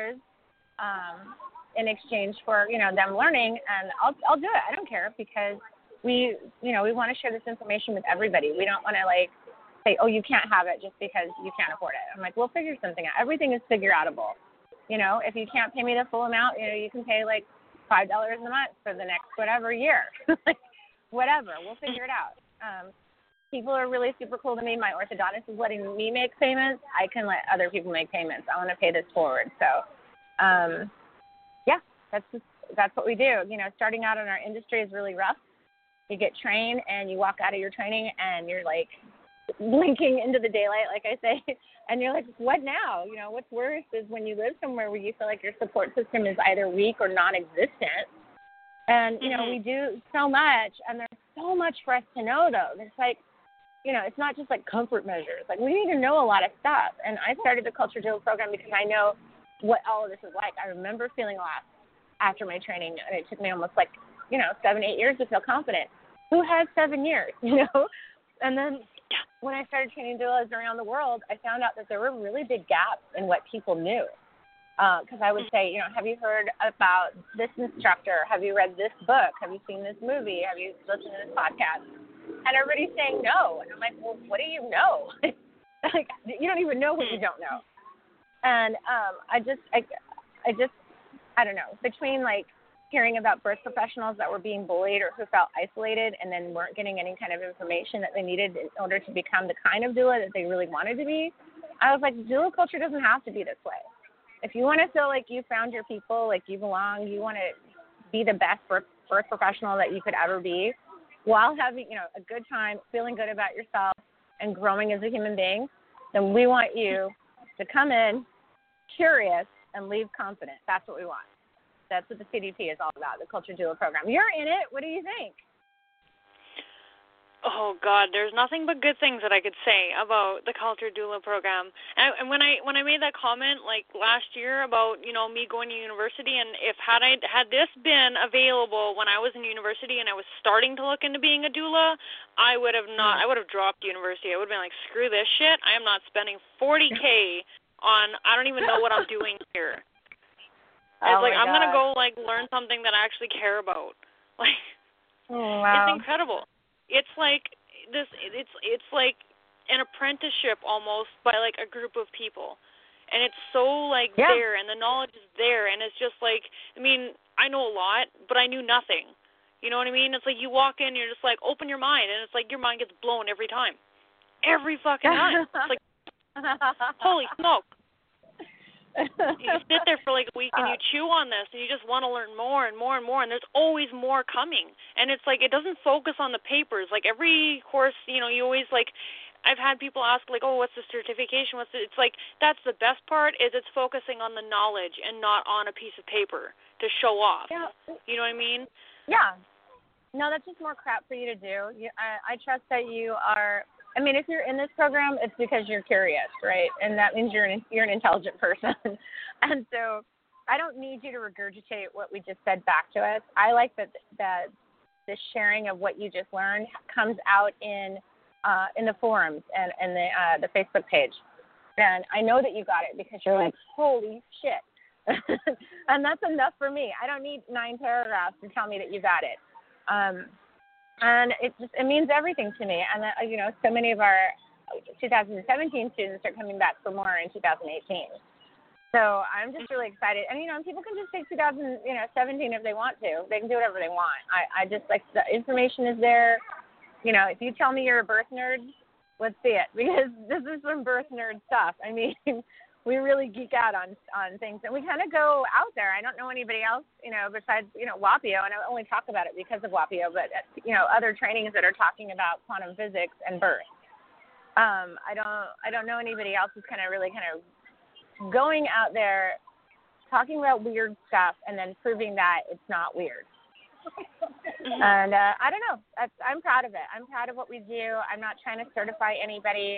in exchange for, them learning, and I'll do it. I don't care, because we want to share this information with everybody. We don't want to say, oh, you can't have it just because you can't afford it. I'm like, we'll figure something out. Everything is figure-outable. If you can't pay me the full amount, you can pay like $5 a month for the next whatever year. Whatever. We'll figure it out. People are really super cool to me. My orthodontist is letting me make payments. I can let other people make payments. I want to pay this forward. So, yeah, that's what we do. Starting out in our industry is really rough. You get trained and you walk out of your training and you're like blinking into the daylight, like I say, and you're like, what now? What's worse is when you live somewhere where you feel like your support system is either weak or non-existent. And, we do so much, and there's so much for us to know, though. It's like, it's not just like comfort measures. Like, we need to know a lot of stuff. And I started the Culture Doula program because I know what all of this is like. I remember feeling lost after my training, and it took me almost 7-8 years to feel confident. Who has 7 years, And then when I started training doulas around the world, I found out that there were really big gaps in what people knew. Because I would say, have you heard about this instructor? Have you read this book? Have you seen this movie? Have you listened to this podcast? And everybody's saying no. And I'm like, well, what do you know? You don't even know what you don't know. And I don't know, between hearing about birth professionals that were being bullied or who felt isolated and then weren't getting any kind of information that they needed in order to become the kind of doula that they really wanted to be, I was like, doula culture doesn't have to be this way. If you want to feel like you found your people, like you belong, you want to be the best birth professional that you could ever be, while having, a good time, feeling good about yourself, and growing as a human being, then we want you to come in curious and leave confident. That's what we want. That's what the CDP is all about, the Culture Doula program. You're in it. What do you think? Oh God, there's nothing but good things that I could say about the Culture Doula program. And when I made that comment like last year about me going to university, and if had this been available when I was in university and I was starting to look into being a doula, I would have dropped university. I would have been like, screw this shit. I am not spending $40K on I don't even know what I'm doing here. It's like I'm gonna go like learn something that I actually care about. Like It's incredible. It's like this. It's like an apprenticeship almost by like a group of people, and it's so like there, and the knowledge is there, and it's just like I know a lot, but I knew nothing. You know what I mean? It's like you walk in, you're just like open your mind, and it's like your mind gets blown every time, every fucking time. It's like holy smoke. You sit there for like a week and you chew on this and you just want to learn more and more and more, and there's always more coming. And it's like it doesn't focus on the papers. Like every course, you always like I've had people ask like, oh, what's the certification? It's like that's the best part is it's focusing on the knowledge and not on a piece of paper to show off. Yeah. You know what I mean? Yeah. No, that's just more crap for you to do. I trust that you are. If you're in this program, it's because you're curious, right? And that means you're an intelligent person. And so I don't need you to regurgitate what we just said back to us. I like that the sharing of what you just learned comes out in the forums and the Facebook page. And I know that you got it because you're like, holy shit. And that's enough for me. I don't need 9 paragraphs to tell me that you got it. And it means everything to me. And, so many of our 2017 students are coming back for more in 2018. So I'm just really excited. And, people can just take 2017 if they want to. They can do whatever they want. I just, like, the information is there. If you tell me you're a birth nerd, let's see it. Because this is some birth nerd stuff. We really geek out on things, and we kind of go out there. I don't know anybody else, besides, WAPIO, and I only talk about it because of WAPIO, but, other trainings that are talking about quantum physics and birth. I don't know anybody else who's kind of going out there, talking about weird stuff, and then proving that it's not weird. And I don't know. I'm proud of it. I'm proud of what we do. I'm not trying to certify anybody.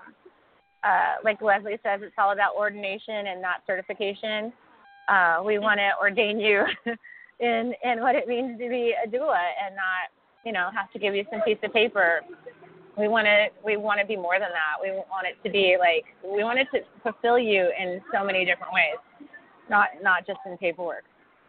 Like Leslie says, it's all about ordination and not certification. We want to ordain you in what it means to be a doula and not, have to give you some piece of paper. We want to be more than that. We want it to be like, we want it to fulfill you in so many different ways, not just in paperwork.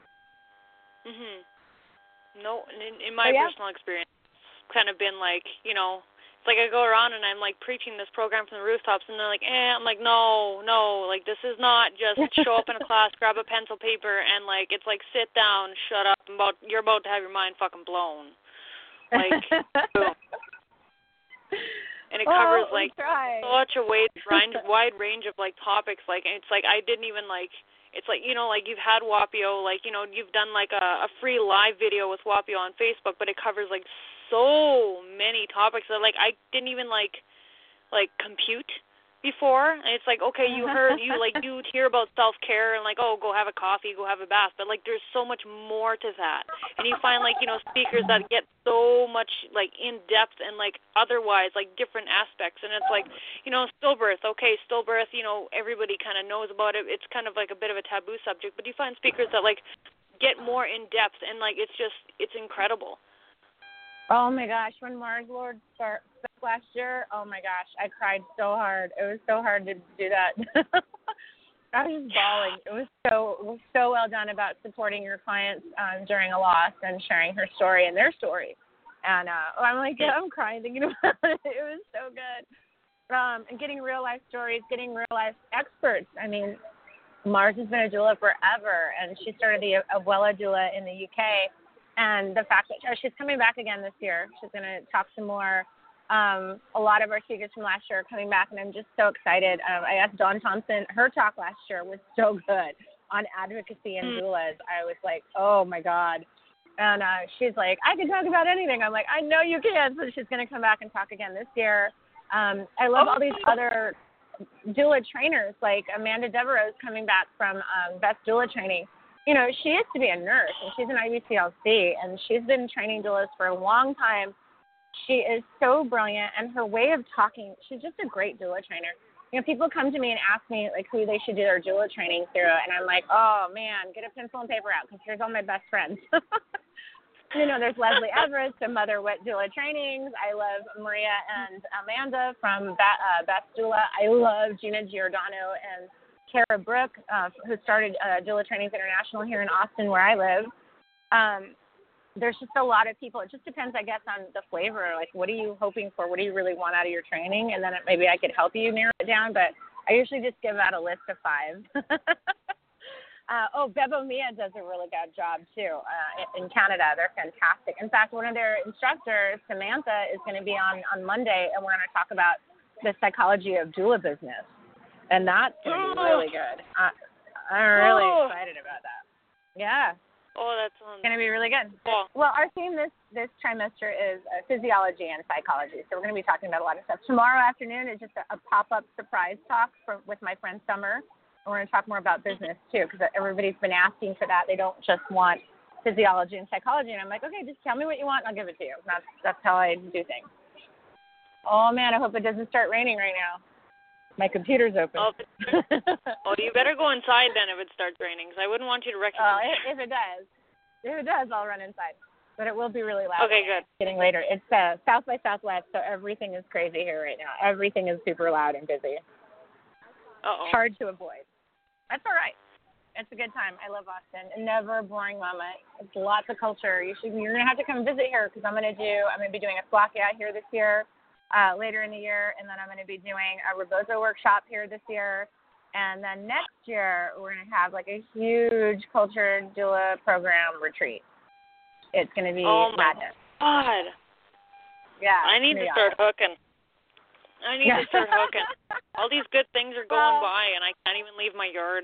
No, in my personal experience, it's kind of been like, it's like I go around and I'm like preaching this program from the rooftops, and they're like, I'm like, no, like this is not just show up in a class, grab a pencil, paper, and like it's like sit down, shut up, you're about to have your mind fucking blown, like boom. And it covers like such a wide range of like topics, like and it's like I didn't even like. It's like, like you've had WAPIO, like, you've done like a free live video with WAPIO on Facebook, but it covers like so many topics that like I didn't even like compute before. And it's like, okay, you hear about self-care and like, oh, go have a coffee, go have a bath, but like there's so much more to that. And you find like, speakers that get so much like in depth and like otherwise like different aspects. And it's like, stillbirth, everybody kind of knows about it. It's kind of like a bit of a taboo subject, but you find speakers that like get more in depth and like it's incredible. Oh my gosh, when Mars Lord spoke last year, oh my gosh, I cried so hard. It was so hard to do that. I was just bawling. It was so well done about supporting your clients during a loss and sharing her story and their story. And I'm like, I'm crying thinking about it. It was so good. And getting real life stories, getting real life experts. Mars has been a doula forever, and she started the Abuela doula in the UK. And the fact that she's coming back again this year, she's going to talk some more. A lot of our speakers from last year are coming back, and I'm just so excited. I asked Dawn Thompson. Her talk last year was so good on advocacy and doulas. I was like, oh, my God. And she's like, I can talk about anything. I'm like, I know you can. So she's going to come back and talk again this year. I love all these other doula trainers, like Amanda Devereaux is coming back from Best Doula Training. you know, she used to be a nurse, and she's an IBCLC, and she's been training doulas for a long time. She is so brilliant, and her way of talking, she's just a great doula trainer. You know, people come to me and ask me, like, who they should do their doula training through, and I'm like, oh, man, get a pencil and paper out, because here's all my best friends. You know, there's Leslie Everest of Mother Wit Doula Trainings. I love Maria and Amanda from Best Doula. I love Gina Giordano and Kara Brooke, who started Doula Trainings International here in Austin, where I live. There's just a lot of people. It just depends, I guess, on the flavor. Like, what are you hoping for? What do you really want out of your training? And then maybe I could help you narrow it down. But I usually just give out a list of 5. Bebo Mia does a really good job, too, in Canada. They're fantastic. In fact, one of their instructors, Samantha, is going to be on Monday, and we're going to talk about the psychology of doula business. And that's going to be really good. I'm really excited about that. Yeah. Oh, that's going to be really good. Cool. Well, our theme this trimester is physiology and psychology, so we're going to be talking about a lot of stuff. Tomorrow afternoon is just a pop-up surprise talk with my friend Summer. And we're going to talk more about business, too, because everybody's been asking for that. They don't just want physiology and psychology. And I'm like, okay, just tell me what you want, and I'll give it to you. That's how I do things. Oh, man, I hope it doesn't start raining right now. My computer's open. You better go inside then if it starts raining, because I wouldn't want you to wreck your if it does, I'll run inside. But it will be really loud. Okay, good. Getting later. It's South by Southwest, so everything is crazy here right now. Everything is super loud and busy. Uh-oh. Hard to avoid. That's all right. It's a good time. I love Austin. Never a boring moment. It's lots of culture. You're going to have to come visit here, because I'm going to be doing a Slovakia out here this year. Later in the year, and then I'm going to be doing a Rebozo workshop here this year, and then next year we're going to have like a huge culture doula program retreat. It's going to be madness. God. Yeah. I need to start hooking. All these good things are going by, and I can't even leave my yard.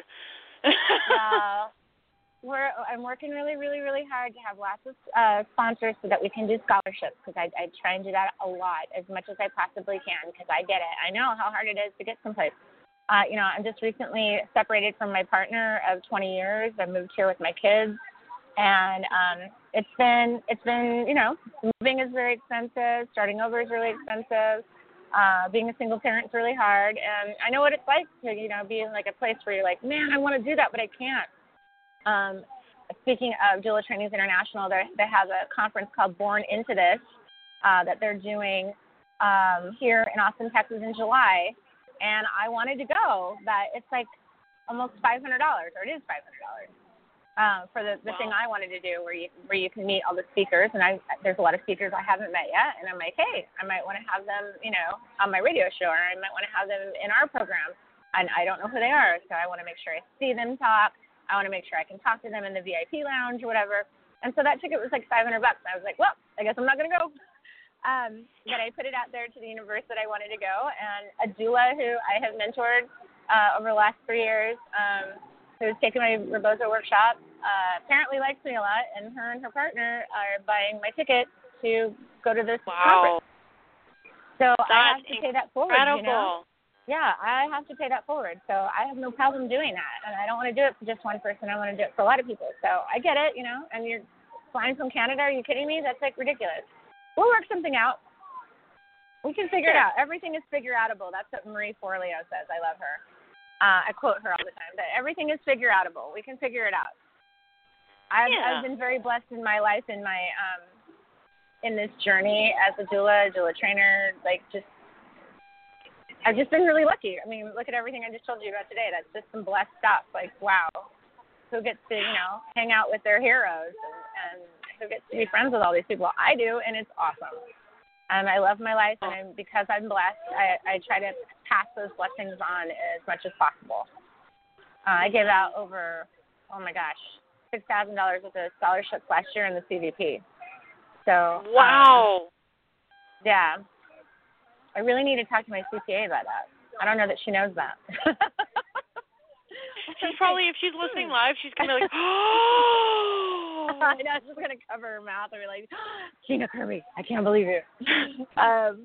I'm working really, really, really hard to have lots of sponsors so that we can do scholarships, because I try and do that a lot, as much as I possibly can, because I get it. I know how hard it is to get someplace. I'm just recently separated from my partner of 20 years. I moved here with my kids, and it's been, moving is very expensive. Starting over is really expensive. Being a single parent is really hard, and I know what it's like to, be in like a place where you're like, man, I want to do that, but I can't. Speaking of Doula Trainings International, they have a conference called Born Into This that they're doing here in Austin, Texas in July, and I wanted to go, but it's like almost $500, or it is $500 for the thing I wanted to do, where you can meet all the speakers, and there's a lot of speakers I haven't met yet, and I'm like, hey, I might want to have them, on my radio show, or I might want to have them in our program, and I don't know who they are, so I want to make sure I see them talk. I want to make sure I can talk to them in the VIP lounge or whatever. And so that ticket was like $500. I was like, well, I guess I'm not going to go. But I put it out there to the universe that I wanted to go. And a doula who I have mentored over the last 3 years, who's taken my Rebozo workshop, apparently likes me a lot. And her partner are buying my ticket to go to this conference. So I have to pay that forward, Yeah, I have to pay that forward, so I have no problem doing that, and I don't want to do it for just one person. I want to do it for a lot of people, so I get it, and you're flying from Canada. Are you kidding me? That's, like, ridiculous. We'll work something out. We can figure it out. Everything is figure-outable. That's what Marie Forleo says. I love her. I quote her all the time, that everything is figure-outable. We can figure it out. I've been very blessed in my life, in my in this journey as a doula trainer, I've just been really lucky. I mean, look at everything I just told you about today. That's just some blessed stuff. Like, wow. Who gets to, hang out with their heroes and who gets to be friends with all these people? I do, and it's awesome. And I love my life, and because I'm blessed, I try to pass those blessings on as much as possible. I gave out over, $6,000 worth of scholarships last year in the CVP. So, wow. Yeah. I really need to talk to my CPA about that. I don't know that she knows that. She's probably, if she's listening live, she's going to be like, oh. I know, she's going to cover her mouth and be like, Gina Kirby, I can't believe you.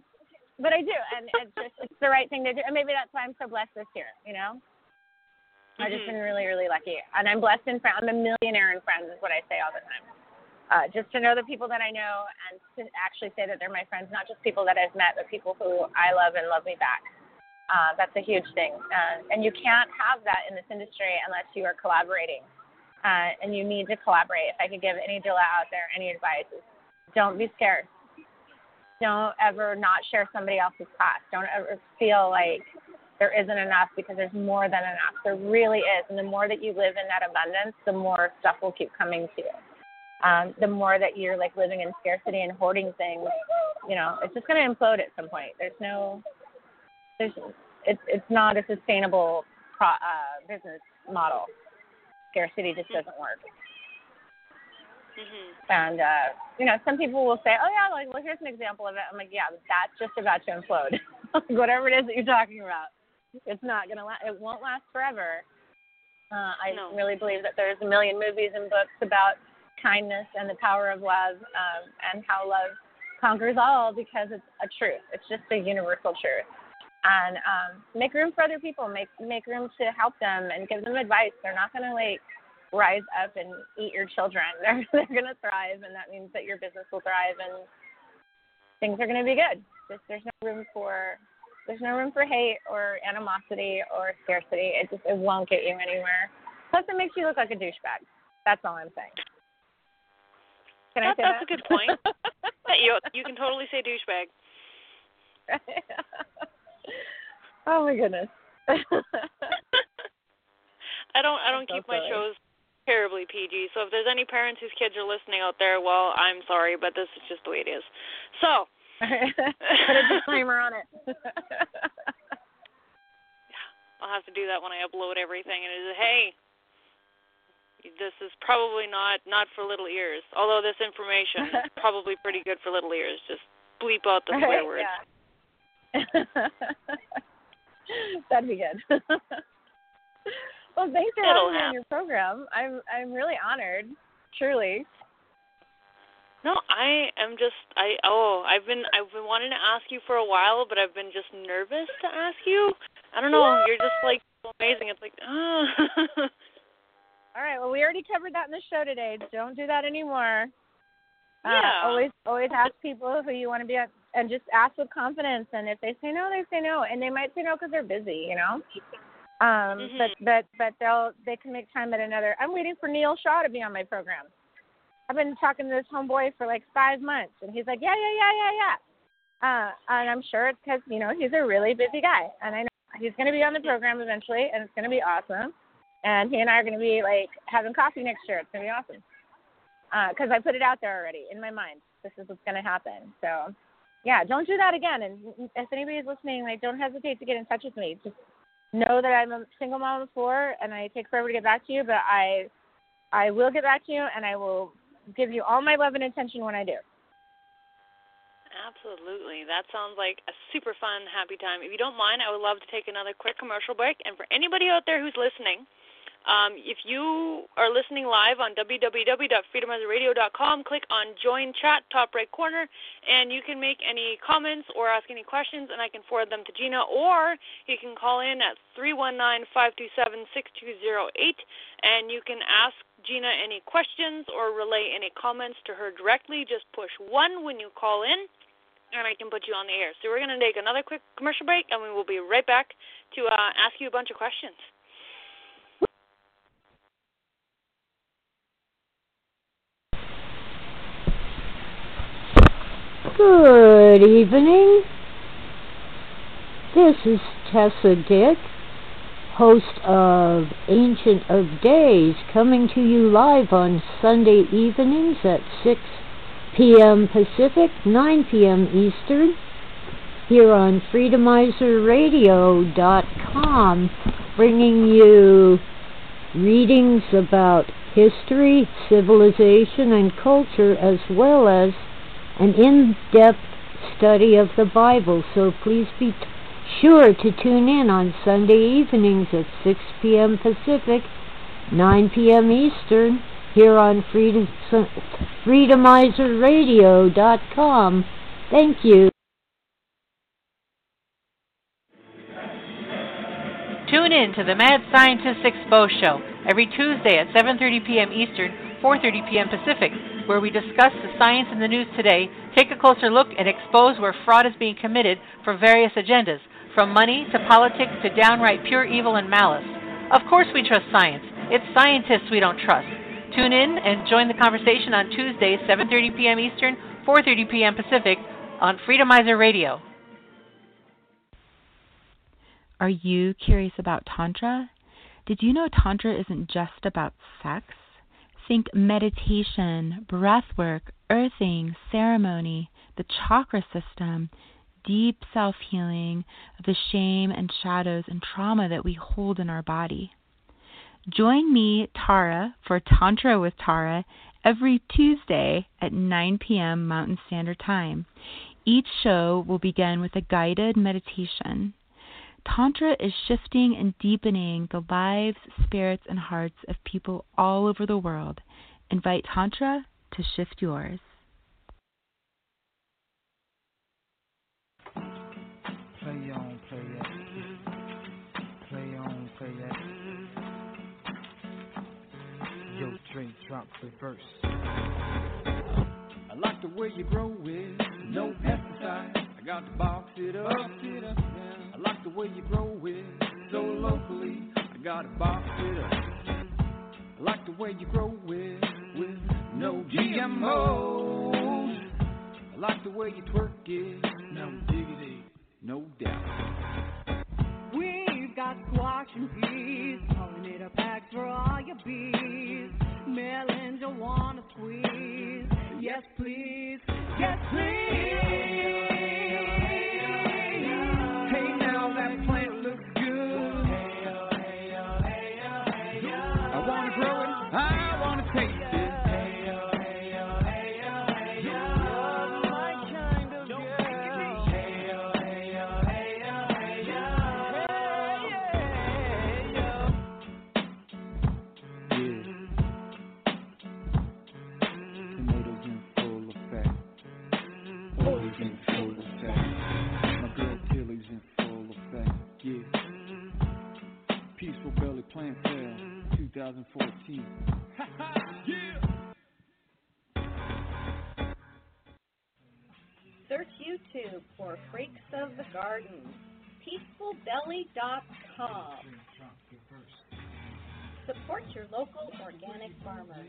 But I do, and it's the right thing to do. And maybe that's why I'm so blessed this year, I've just been really, really lucky. And I'm blessed in friends. I'm a millionaire in friends is what I say all the time. Just to know the people that I know and to actually say that they're my friends, not just people that I've met, but people who I love and love me back. That's a huge thing. And you can't have that in this industry unless you are collaborating. And you need to collaborate. If I could give any Dilla out there any advice, is don't be scared. Don't ever not share somebody else's class. Don't ever feel like there isn't enough, because there's more than enough. There really is. And the more that you live in that abundance, the more stuff will keep coming to you. The more that you're like living in scarcity and hoarding things, it's just going to implode at some point. It's not a sustainable business model. Scarcity just doesn't work. And, some people will say, oh, yeah, well, here's an example of it. I'm like, yeah, that's just about to implode. Whatever it is that you're talking about, it's not going to last. It won't last forever. I really believe that there's a million movies and books about kindness and the power of love, and how love conquers all, because it's a truth. It's just a universal truth. And make room for other people. Make room to help them and give them advice. They're not going to rise up and eat your children. They're going to thrive, and that means that your business will thrive and things are going to be good. There's no room for hate or animosity or scarcity. It won't get you anywhere. Plus, it makes you look like a douchebag. That's all I'm saying. Can I say that? That's a good point. You can totally say douchebag. Oh my goodness. I don't keep my shows terribly PG. So if there's any parents whose kids are listening out there, well, I'm sorry, but this is just the way it is. So put a disclaimer on it. I'll have to do that when I upload everything, and it is, hey, this is probably not for little ears. Although this information is probably pretty good for little ears. Just bleep out the swear words. Yeah. That'd be good. Well, thanks for having me on your program. I'm really honored, truly. No, I've been wanting to ask you for a while, but I've been just nervous to ask you. I don't know. What? You're just so amazing. It's like, All right. Well, we already covered that in the show today. Don't do that anymore. Yeah. Always ask people who you want to be at, and just ask with confidence. And if they say no, they say no, and they might say no because they're busy, But they can make time at another. I'm waiting for Neil Shaw to be on my program. I've been talking to this homeboy for 5 months, and he's like, yeah. And I'm sure it's because he's a really busy guy, and I know he's going to be on the program eventually, and it's going to be awesome. And he and I are going to be having coffee next year. It's going to be awesome. Because I put it out there already in my mind. This is what's going to happen. So, yeah, don't do that again. And if anybody's listening, don't hesitate to get in touch with me. Just know that I'm a single mom of 4, and I take forever to get back to you. But I will get back to you, and I will give you all my love and attention when I do. Absolutely. That sounds like a super fun, happy time. If you don't mind, I would love to take another quick commercial break. And for anybody out there who's listening, if you are listening live on www.freedomizerradio.com, click on Join Chat, top right corner, and you can make any comments or ask any questions, and I can forward them to Gina, or you can call in at 319-527-6208, and you can ask Gina any questions or relay any comments to her directly. Just push 1 when you call in, and I can put you on the air. So we're going to take another quick commercial break, and we will be right back to ask you a bunch of questions. Good evening. This is Tessa Dick, host of Ancient of Days, coming to you live on Sunday evenings at 6 p.m. Pacific, 9 p.m. Eastern, here on FreedomizerRadio.com, bringing you readings about history, civilization, and culture, as well as an in-depth study of the Bible. So please be sure to tune in on Sunday evenings at 6 p.m. Pacific, 9 p.m. Eastern, here on FreedomizerRadio.com. Thank you. Tune in to the Mad Scientist Expo Show every Tuesday at 7:30 p.m. Eastern, 4:30 p.m. Pacific, where we discuss the science in the news today, take a closer look, and expose where fraud is being committed for various agendas, from money to politics to downright pure evil and malice. Of course we trust science. It's scientists we don't trust. Tune in and join the conversation on Tuesdays, 7:30 p.m. Eastern, 4:30 p.m. Pacific, on Freedomizer Radio. Are you curious about Tantra? Did you know Tantra isn't just about sex? Think meditation, breathwork, earthing, ceremony, the chakra system, deep self-healing of the shame and shadows and trauma that we hold in our body. Join me, Tara, for Tantra with Tara every Tuesday at 9 p.m. Mountain Standard Time. Each show will begin with a guided meditation. Tantra is shifting and deepening the lives, spirits, and hearts of people all over the world. Invite Tantra to shift yours. Play on, play that. Play on, play that. Yo, Dre, drop the verse. I like the way you grow it, no pesticide. I got to box it up. I like the way you grow it, so locally. I got to box it up. I like the way you grow it, with no GMOs. I like the way you twerk it, no diggity, no doubt. We've got squash and peas, pollinator packs for all your bees. Melons you wanna squeeze, yes please, yes please. Hey now that plant looks good. I wanna grow it, I wanna taste it. Peaceful Belly Plant Sale 2014. Yeah. Search YouTube for Freaks of the Garden. PeacefulBelly.com. Support your local organic farmers.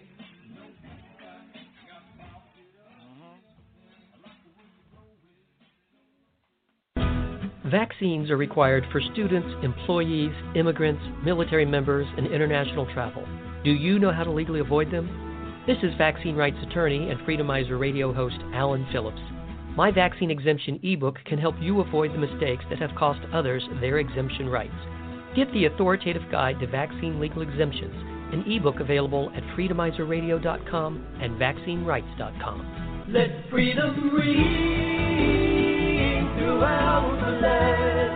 Vaccines are required for students, employees, immigrants, military members, and international travel. Do you know how to legally avoid them? This is vaccine rights attorney and Freedomizer radio host Alan Phillips. My vaccine exemption ebook can help you avoid the mistakes that have cost others their exemption rights. Get the authoritative guide to vaccine legal exemptions, an ebook available at freedomizerradio.com and vaccinerights.com. Let freedom ring throughout the land.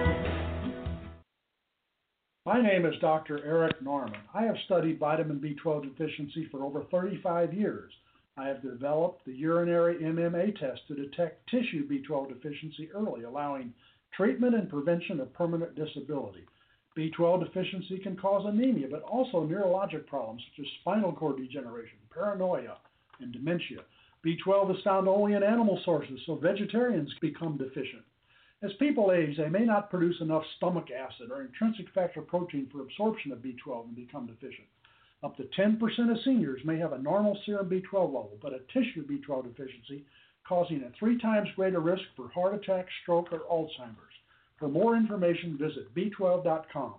My name is Dr. Eric Norman. I have studied vitamin B12 deficiency for over 35 years. I have developed the urinary MMA test to detect tissue B12 deficiency early, allowing treatment and prevention of permanent disability. B12 deficiency can cause anemia, but also neurologic problems such as spinal cord degeneration, paranoia, and dementia. B12 is found only in animal sources, so vegetarians become deficient. As people age, they may not produce enough stomach acid or intrinsic factor protein for absorption of B12 and become deficient. Up to 10% of seniors may have a normal serum B12 level, but a tissue B12 deficiency, causing a 3 times greater risk for heart attack, stroke, or Alzheimer's. For more information, visit b12.com.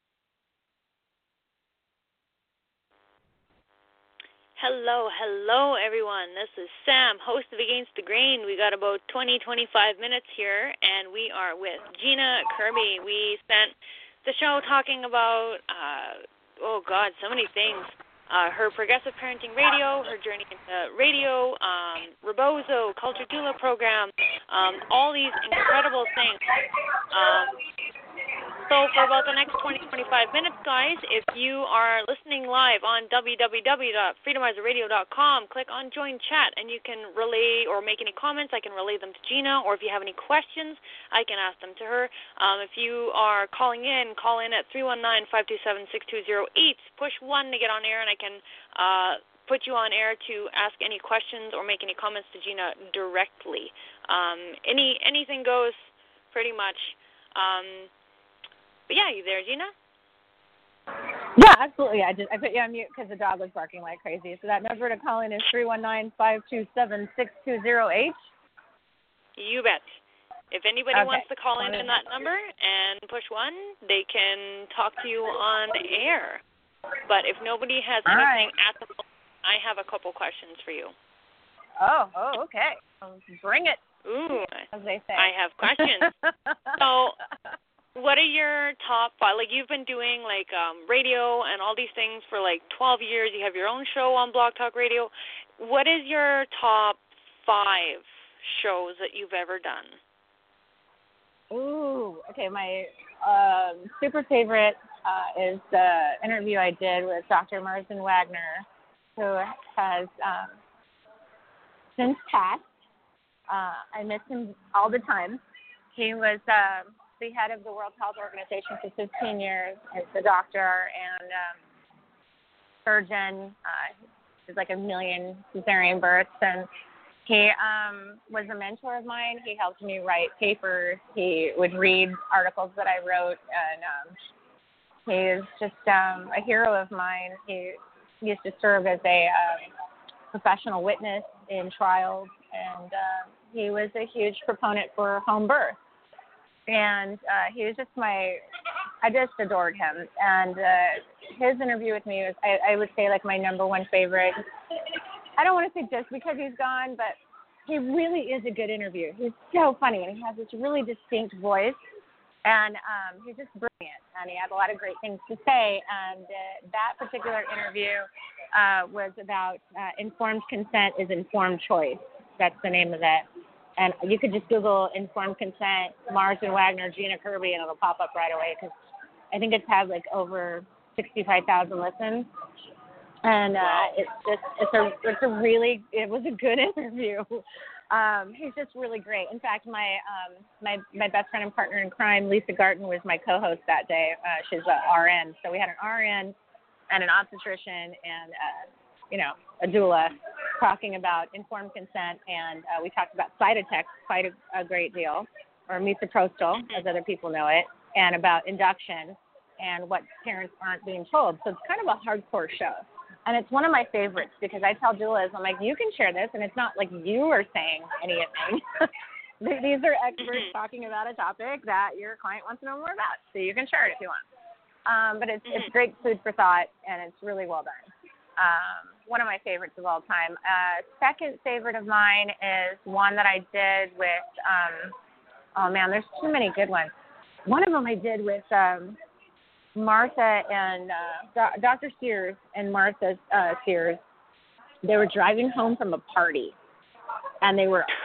Hello everyone. This is Sam, host of Against the Grain. We got about 20-25 minutes here, and we are with Gina Kirby. We spent the show talking about, so many things. Her progressive parenting radio, her journey into radio, Rebozo, Culture Doula program, all these incredible things. So for about the next 20-25 minutes, guys, if you are listening live on www.freedomizerradio.com, click on Join Chat, and you can relay or make any comments. I can relay them to Gina, or if you have any questions, I can ask them to her. If you are calling in, call in at 319-527-6208. Push 1 to get on air, and I can put you on air to ask any questions or make any comments to Gina directly. Anything goes, pretty much. But yeah, you there, Gina? Yeah, absolutely. I put you on mute because the dog was barking like crazy. So that number to call in is 319-527-6208. You bet. If anybody wants to call in that number and push 1, they can talk to you on air. But if nobody has anything at the moment, I have a couple questions for you. Oh, okay. Bring it. Ooh, as they say. I have questions. So, what are your top 5? Like, you've been doing, like, radio and all these things for, like, 12 years. You have your own show on Blog Talk Radio. What is your top 5 shows that you've ever done? Ooh, okay. My super favorite is the interview I did with Dr. Marsden Wagner, who has since passed. I miss him all the time. He was the head of the World Health Organization for 15 years as a doctor and surgeon. He did like 1 million cesarean births, and he was a mentor of mine. He helped me write papers. He would read articles that I wrote, and he is just a hero of mine. He used to serve as a professional witness in trials, and he was a huge proponent for home birth. And he was just I just adored him. And his interview with me was, I would say, like my number one favorite. I don't want to say just because he's gone, but he really is a good interview. He's so funny, and he has this really distinct voice. And he's just brilliant, and he had a lot of great things to say. And that particular interview was about informed consent is informed choice. That's the name of it. And you could just Google informed consent, Marsden Wagner, Gina Kirby, and it'll pop up right away because I think it's had like over 65,000 listens. And it was a good interview. He's just really great. In fact, my best friend and partner in crime, Lisa Garten, was my co-host that day. She's an RN. So we had an RN and an obstetrician and, a doula talking about informed consent. And we talked about Cytotec quite a great deal, or misoprostol, as other people know it, and about induction and what parents aren't being told. So it's kind of a hardcore show. And it's one of my favorites because I tell doulas, I'm like, you can share this, and it's not like you are saying anything. These are experts talking about a topic that your client wants to know more about, so you can share it if you want. But it's great food for thought, and it's really well done. One of my favorites of all time. Second favorite of mine is one that I did with, there's too many good ones. One of them I did with Martha and Dr. Sears and Martha Sears. They were driving home from a party, and they were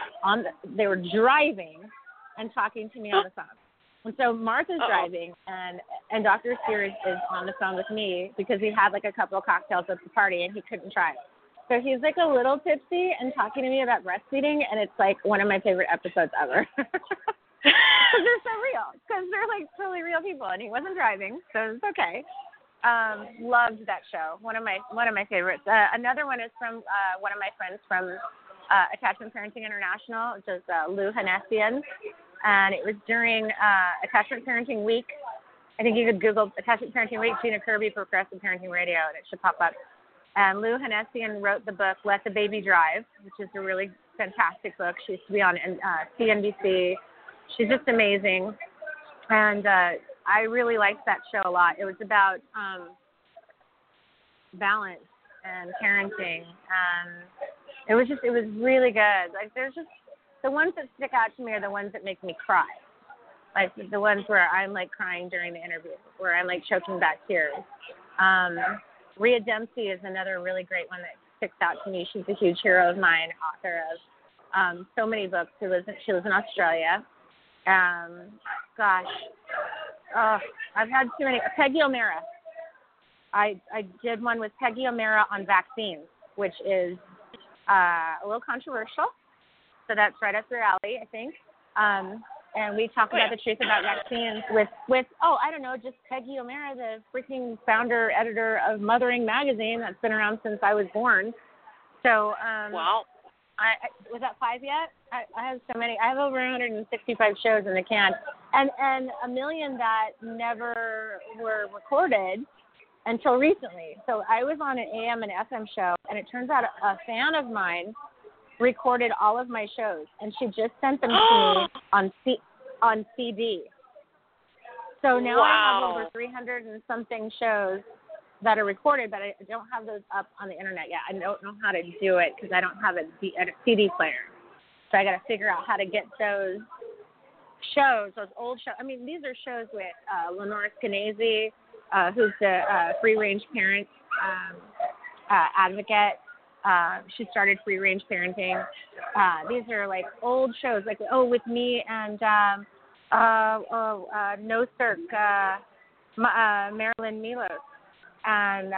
driving and talking to me on the phone. And so Martha's driving, and Dr. Sears is on the phone with me because he had like a couple of cocktails at the party and he couldn't try it. So he's like a little tipsy and talking to me about breastfeeding, and it's like one of my favorite episodes ever. Because they're so real. Because they're like totally real people, and he wasn't driving, so it's okay. Loved that show. One of my favorites. Another one is from one of my friends from Attachment Parenting International, which is Lou Hanessian, and it was during Attachment Parenting Week. I think you could Google Attachment Parenting Week, Gina Kirby, Progressive Parenting Radio, and it should pop up. And Lou Hanessian wrote the book Let the Baby Drive, which is a really fantastic book. She used to be on CNBC. She's just amazing. And I really liked that show a lot. It was about balance and parenting. It was really good. Like, there's just, the ones that stick out to me are the ones that make me cry. Like the ones where I'm like crying during the interview, where I'm like choking back tears. Rhea Dempsey is another really great one that sticks out to me. She's a huge hero of mine, author of so many books. She lives in Australia. I've had too many. Peggy O'Mara. I did one with Peggy O'Mara on vaccines, which is a little controversial. So that's right up your alley, I think. And we talk about the truth about vaccines with I don't know, just Peggy O'Mara, the freaking founder, editor of Mothering Magazine that's been around since I was born. So, wow. Was that 5 yet? I have so many. I have over 165 shows in the can, and a million that never were recorded until recently. So I was on an AM and FM show, and it turns out a fan of mine recorded all of my shows, and she just sent them to me on CD. So now I have over 300 and something shows that are recorded, but I don't have those up on the internet yet. I don't know how to do it because I don't have a CD player. So I got to figure out how to get those shows, those old shows. I mean, these are shows with Lenore Skenazy, who's the free-range parent advocate. She started free-range parenting. These are like old shows, like with me and No Circ, Marilyn Milos, and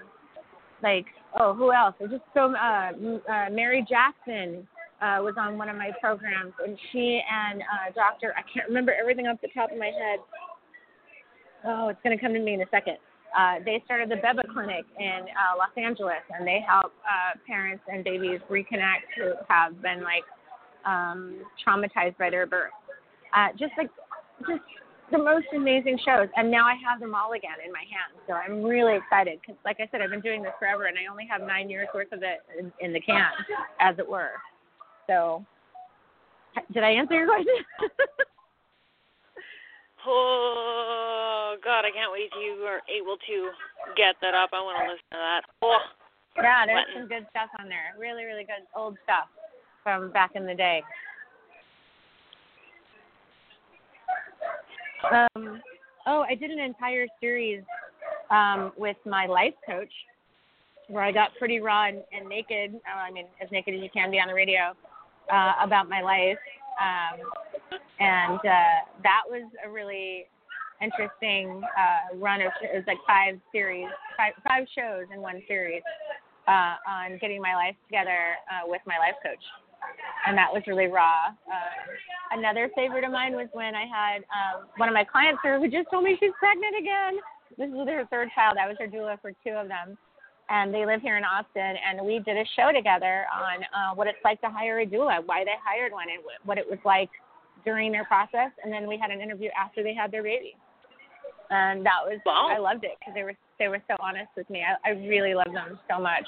who else? There's just so Mary Jackson was on one of my programs, and she and Dr. I can't remember everything off the top of my head. Oh, it's going to come to me in a second. They started the Beba Clinic in Los Angeles, and they help parents and babies reconnect who have been traumatized by their birth. Just the most amazing shows, and now I have them all again in my hands. So I'm really excited because, like I said, I've been doing this forever, and I only have 9 years worth of it in the can, as it were. So, did I answer your question? Oh, God, I can't wait till you are able to get that up. I want to listen to that. Oh, yeah, there's some good stuff on there. Really, really good old stuff from back in the day. I did an entire series with my life coach where I got pretty raw and naked, as naked as you can be on the radio, about my life. And that was a really interesting run of, it was like five shows in one series on getting my life together with my life coach. And that was really raw. Another favorite of mine was when I had one of my clients who just told me she's pregnant again. This was her third child. I was her doula for two of them. And they live here in Austin, and we did a show together on what it's like to hire a doula, why they hired one, and what it was like during their process. And then we had an interview after they had their baby. And that was, I loved it because they were so honest with me. I really love them so much.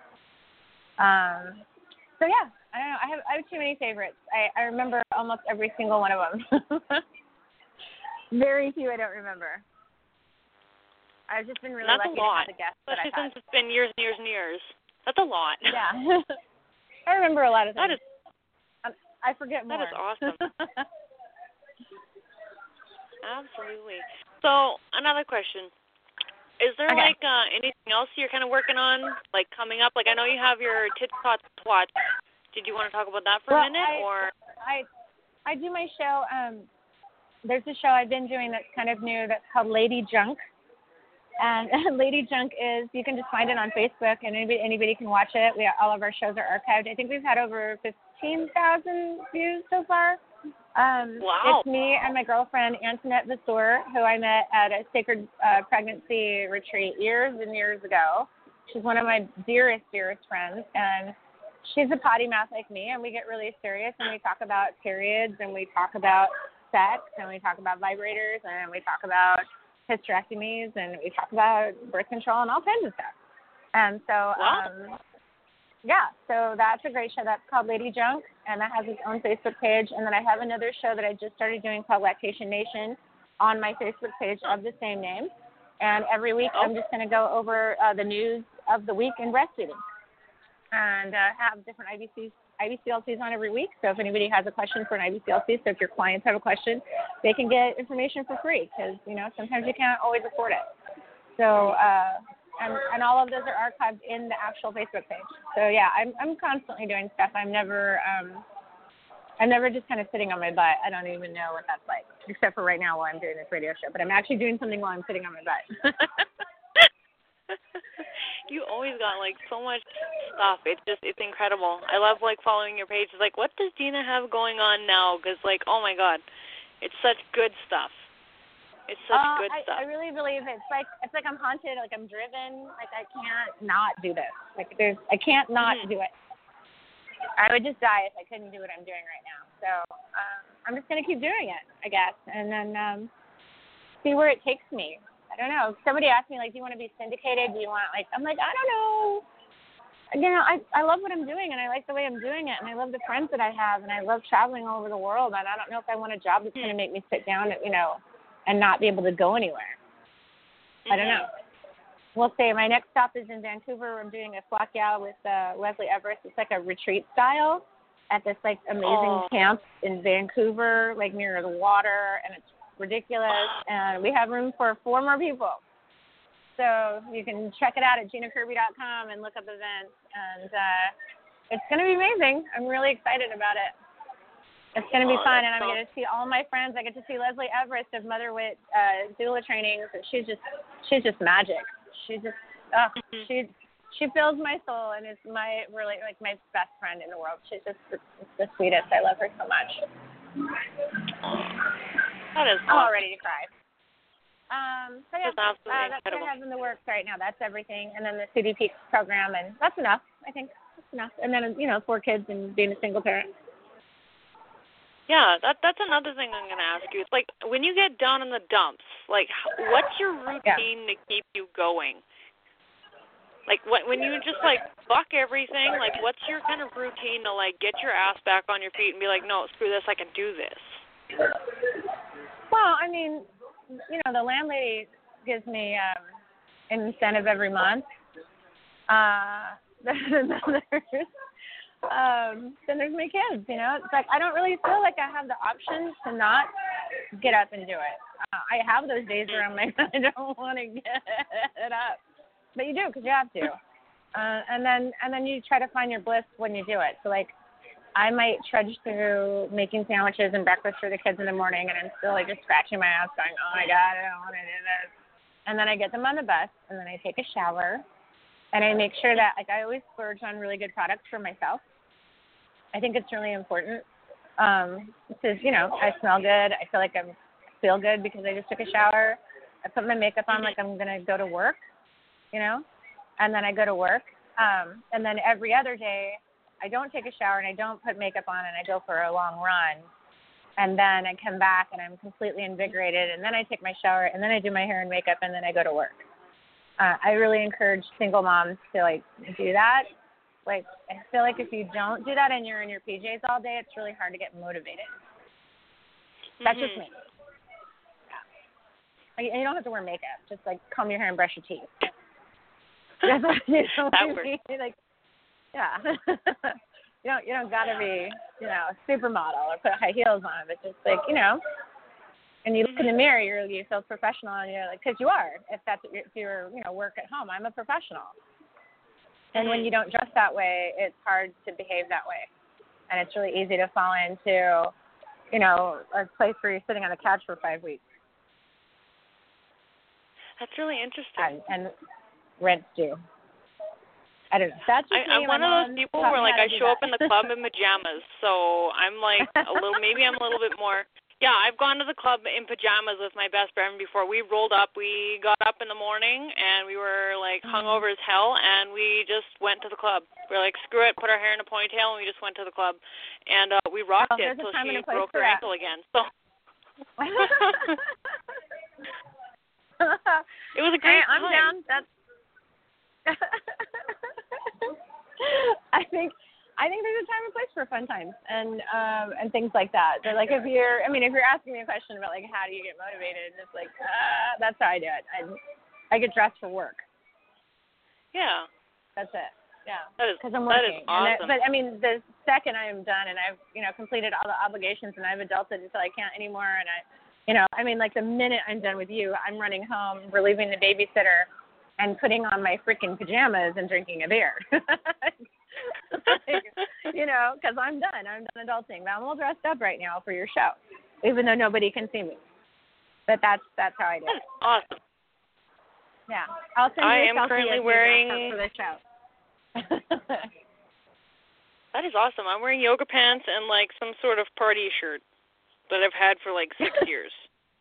So yeah, I don't know. I have too many favorites. I remember almost every single one of them. Very few I don't remember. I've just been really lucky to have the guests that I've had. Since it's been years and years and years. That's a lot. Yeah. I remember a lot of things. I forget more. That is awesome. Absolutely. So, another question. Is there, anything else you're kind of working on, coming up? I know you have your Tits Tots Twats. Did you want to talk about that for a minute? I do my show. There's a show I've been doing that's kind of new that's called Lady Junk. And Lady Junk is, you can just find it on Facebook, and anybody can watch it. All of our shows are archived. I think we've had over 15,000 views so far. Wow. It's me and my girlfriend, Antoinette Vasseur, who I met at a sacred pregnancy retreat years and years ago. She's one of my dearest, dearest friends, and she's a potty mouth like me, and we get really serious, and we talk about periods, and we talk about sex, and we talk about vibrators, and we talk about hysterectomies, and we talk about birth control and all kinds of stuff. And so, so that's a great show. That's called Lady Junk, and that has its own Facebook page. And then I have another show that I just started doing called Lactation Nation on my Facebook page of the same name. And every week I'm just going to go over the news of the week in breastfeeding and have different IBCLCs on every week. So if anybody has a question for an IBCLC, so if your clients have a question, they can get information for free because, sometimes you can't always afford it. So, and all of those are archived in the actual Facebook page. So yeah, I'm constantly doing stuff. I'm never just kind of sitting on my butt. I don't even know what that's like. except for right now while I'm doing this radio show. But I'm actually doing something while I'm sitting on my butt. You always got like so much stuff. It's incredible. I love like following your page. It's like, what does Dina have going on now? Because like, oh my God, it's such good stuff. It's such good stuff. I really believe it's like I'm haunted. Like I'm driven. Like I can't not do this. Like I can't not do it. I would just die if I couldn't do what I'm doing right now. So I'm just gonna keep doing it, I guess, and then see where it takes me. I don't know. Somebody asked me, like, do you want to be syndicated? Do you want, like, I'm like, I don't know. You know, I love what I'm doing, and I like the way I'm doing it, and I love the friends that I have, and I love traveling all over the world, and I don't know if I want a job that's going to make me sit down, you know, and not be able to go anywhere. I don't know. We'll see. My next stop is in Vancouver. I'm doing a flock gal with Leslie Everest. It's like a retreat style at this, like, amazing camp in Vancouver, like, near the water, and it's ridiculous, and we have room for 4 more people. So you can check it out at GinaKirby.com and look up events, and it's going to be amazing. I'm really excited about it. It's going to be fun, and I'm going to see all my friends. I get to see Leslie Everest of Mother Wit doula trainings, and she's just magic. She's just she fills my soul, and is my really like my best friend in the world. She's just the sweetest. I love her so much. That is I'm all ready to cry. So yeah, that's what I have in the works right now. That's everything. And then the CDP program, and that's enough. I think that's enough. And then, 4 kids and being a single parent. Yeah, that's another thing I'm going to ask you. It's like, when you get down in the dumps, like, what's your routine to keep you going? Like, when you just, like, fuck everything, like, what's your kind of routine to, like, get your ass back on your feet and be like, no, screw this, I can do this? Well, I methen the landlady gives me an incentive every month. Then there's my kids, It's like I don't really feel like I have the option to not get up and do it. I have those days where I'm like, I don't want to get up. But you do because you have to. And then you try to find your bliss when you do it. So, like, I might trudge through making sandwiches and breakfast for the kids in the morning, and I'm still, like, just scratching my ass going, oh, my God, I don't want to do this. And then I get them on the bus, and then I take a shower, and I make sure that, like, I always splurge on really good products for myself. I think it's really important because, I smell good. I feel like I feel good because I just took a shower. I put my makeup on like I'm going to go to work, and then I go to work. And then every other day, I don't take a shower and I don't put makeup on and I go for a long run. And then I come back and I'm completely invigorated, and then I take my shower, and then I do my hair and makeup, and then I go to work. I really encourage single moms to, like, do that. Like, I feel like if you don't do that and you're in your PJs all day, it's really hard to get motivated. That's just me. Like, and you don't have to wear makeup. Just, like, comb your hair and brush your teeth. That works. Like, yeah. You don't gotta be, a supermodel or put high heels on, but just like, and you look in the mirror, you feel professional, and you're like, because you are. If you're work at home, I'm a professional. And when you don't dress that way, it's hard to behave that way, and it's really easy to fall into, a place where you're sitting on the couch for 5 weeks. That's really interesting. And rent's due. I don't know. That's just I'm one of those people where, like, I show up in the club in pajamas, so I'm, like, maybe I'm a little bit more. Yeah, I've gone to the club in pajamas with my best friend before. We rolled up. We got up in the morning, and we were, like, hungover as hell, and we just went to the club. We were like, screw it, put our hair in a ponytail, and we just went to the club. And we rocked it until she broke her ankle again. So it was a great time. I'm down. I think there's a time and place for fun times and things like that. So, like, if you're asking me a question about, like, how do you get motivated, it's like that's how I do it. I get dressed for work. Yeah, that's it. Yeah, because I'm working. That is awesome. But the second I am done and I've completed all the obligations and I've adulted until I can't anymore, and like the minute I'm done with you, I'm running home, relieving the babysitter, and putting on my freaking pajamas and drinking a beer. Because I'm done. I'm done adulting. But I'm all dressed up right now for your show. even though nobody can see me. But that's how I do it. That's awesome. Yeah, I'll send you I a am selfie currently with me wearing. for the show. That is awesome. I'm wearing yoga pants and like some sort of party shirt that I've had for like 6 years.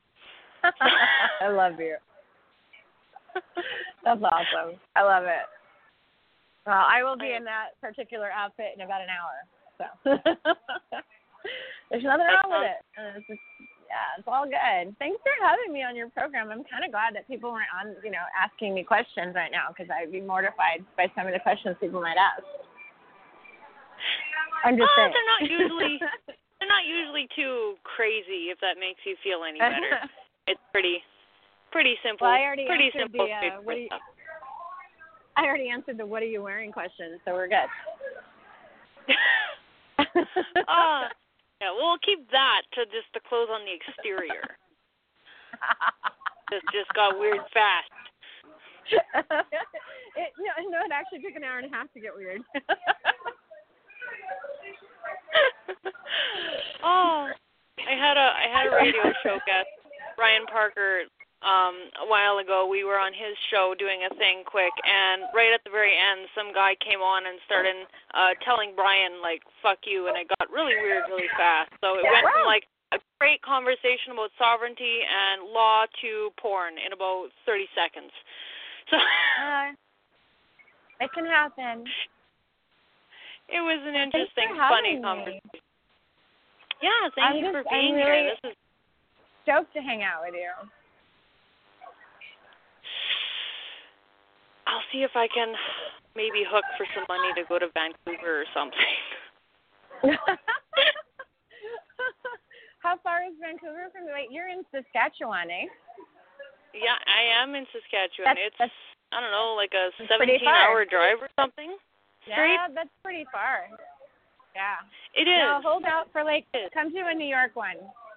I love you. That's awesome. I love it. Well, I will be in that particular outfit in about an hour. So there's nothing wrong with it. It's just, it's all good. Thanks for having me on your program. I'm kind of glad that people weren't on, asking me questions right now because I'd be mortified by some of the questions people might ask. I'm just saying. They're not usually too crazy. If that makes you feel any better, it's pretty simple. Well, I already pretty answered simple. I already answered the "What are you wearing?" question, so we're good. Yeah, we'll keep that to just the clothes on the exterior. This just got weird fast. It actually took an hour and a half to get weird. I had a radio show guest, Brian Parker, a while ago. We were on his show doing a thing quick, and right at the very end, some guy came on and started telling Brian, like, fuck you, and it got really weird really fast. So it went from, like, a great conversation about sovereignty and law to porn in about 30 seconds. So it can happen. It was an interesting, funny conversation. Yeah, thank you for being here. This is stoked to hang out with you. I'll see if I can maybe hook for some money to go to Vancouver or something. How far is Vancouver from you? Wait, you're in Saskatchewan, eh? Yeah, I am in Saskatchewan. It's I don't know, like a 17-hour drive or something. Straight? Yeah, that's pretty far. Yeah. It is. No, hold out for come to a New York one.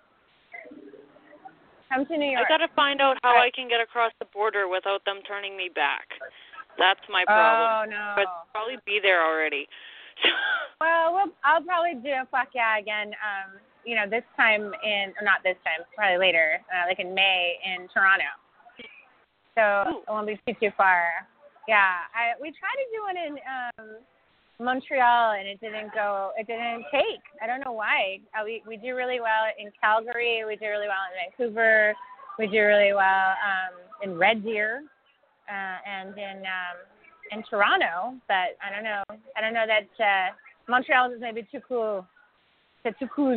Come to New York. I got to find out how I can get across the border without them turning me back. That's my problem. Oh, no. But I'll probably be there already. Well, I'll probably do a fuck yeah again, this time not this time, probably later, like in May in Toronto. So it won't be too far. Yeah, we tried to do one in Montreal, and it didn't take. I don't know why. We do really well in Calgary. We do really well in Vancouver. We do really well in Red Deer and in Toronto. But I don't know. I don't know that Montreal is maybe too cool. It's too cool.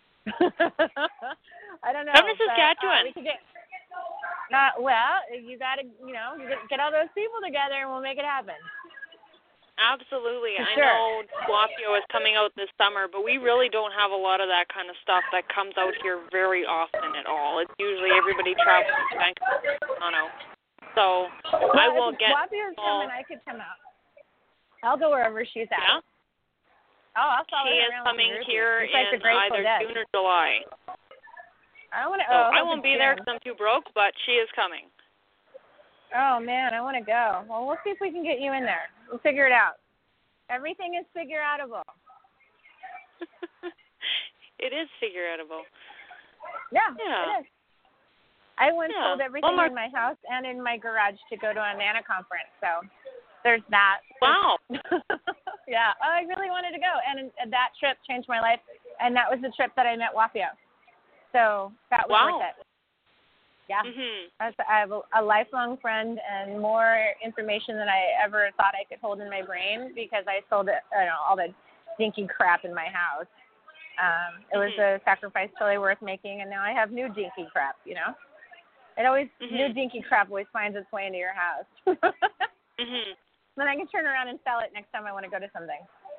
I don't know. Come to Saskatchewan. We could get. You gotta, get all those people together, and we'll make it happen. Absolutely. For I sure. know Guapio is coming out this summer, but we really don't have a lot of that kind of stuff that comes out here very often at all. It's usually everybody travels to Vancouver, Toronto. So I will get. Guapio's coming, I could come out. I'll go wherever she's at. Yeah. Oh, I'll follow She her is around coming with here in either June or July. I want to. I won't be there because I'm too broke, but she is coming. Oh man, I want to go. Well, we'll see if we can get you in there. We'll figure it out. Everything is figure-outable. It is figure-outable. Yeah, it is. I once sold everything more... in my house and in my garage to go to a NANA conference, so there's that. Wow. Yeah, I really wanted to go, and that trip changed my life, and that was the trip that I met Guapio. So that was worth it. Yeah. I have a lifelong friend and more information than I ever thought I could hold in my brain because I sold all the dinky crap in my house. It was a sacrifice totally worth making, and now I have new dinky crap, It always, new dinky crap always finds its way into your house. Then I can turn around and sell it next time I want to go to something.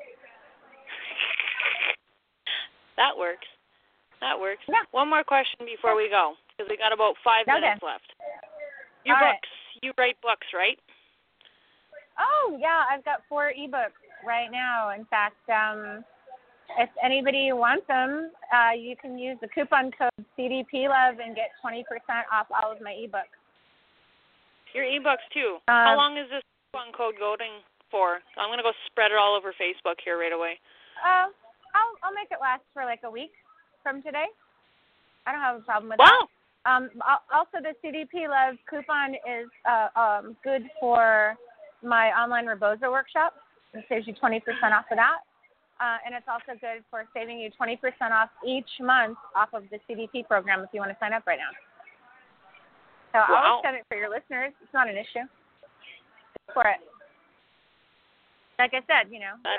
That works. Yeah. One more question before we go, because we got about 5 minutes left. Your books. You write books, right? Oh, yeah. I've got 4 ebooks right now. In fact, if anybody wants them, you can use the coupon code CDPLove and get 20% off all of my ebooks. Your ebooks, too. How long is this coupon code going for? I'm going to go spread it all over Facebook here right away. I'll make it last for like a week from today. I don't have a problem with wow. that. Also, the CDP Love coupon is good for my online Rebozo workshop. It saves you 20% off of that. And it's also good for saving you 20% off each month off of the CDP program if you want to sign up right now. So I'll extend it for your listeners. It's not an issue. Go for it. Like I said,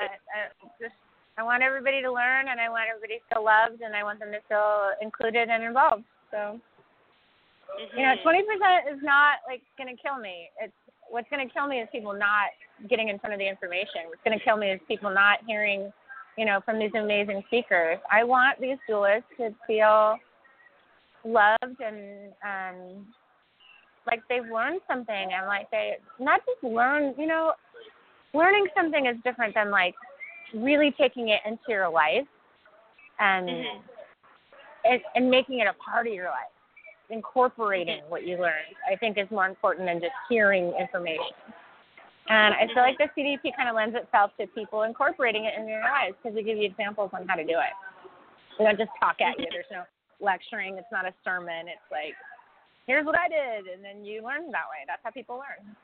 I want everybody to learn, and I want everybody to feel loved, and I want them to feel included and involved. So, 20% is not going to kill me. What's going to kill me is people not getting in front of the information. What's going to kill me is people not hearing, from these amazing speakers. I want these doulas to feel loved and like they've learned something, and like they not just learn. Learning something is different than really taking it into your life and making it a part of your life. Incorporating what you learned, I think, is more important than just hearing information. And I feel like the CDP kind of lends itself to people incorporating it in their lives because they give you examples on how to do it. They don't just talk at you. There's no lecturing. It's not a sermon. It's like, here's what I did, and then you learn that way. That's how people learn.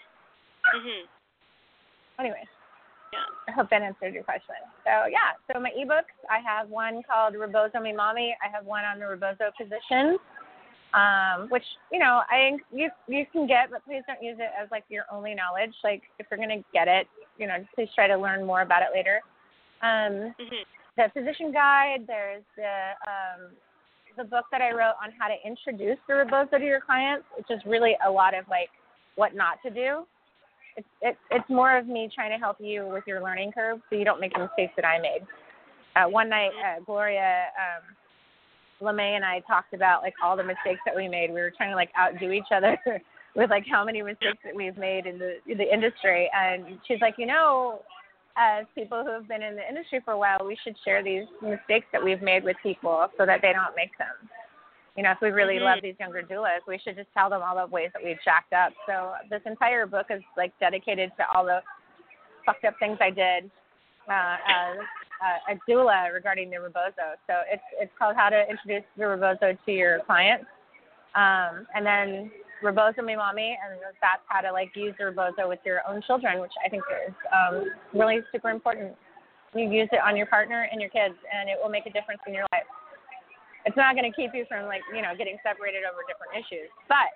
Anyway, I hope that answered your question. So my ebooks, I have one called Rebozo Me Mommy. I have one on the Rebozo position, which, you can get, but please don't use it as your only knowledge. If you're going to get it, please try to learn more about it later. The physician guide, there's the book that I wrote on how to introduce the Rebozo to your clients, which is really a lot of what not to do. It's more of me trying to help you with your learning curve so you don't make the mistakes that I made. One night, Gloria LeMay and I talked about all the mistakes that we made. We were trying to outdo each other with how many mistakes that we've made in the industry. And she's like, as people who have been in the industry for a while, we should share these mistakes that we've made with people so that they don't make them. If we really love these younger doulas, we should just tell them all the ways that we've jacked up. So this entire book is dedicated to all the fucked up things I did as a doula regarding the Rebozo. So it's called How to Introduce the Rebozo to Your Clients. And then Rebozo Me Mommy, and that's how to use the Rebozo with your own children, which I think is really super important. You use it on your partner and your kids, and it will make a difference in your life. It's not going to keep you from getting separated over different issues, but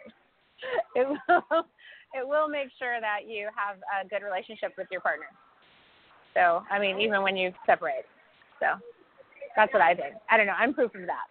it will make sure that you have a good relationship with your partner. So, even when you separate. So, that's what I think. I don't know. I'm proof of that.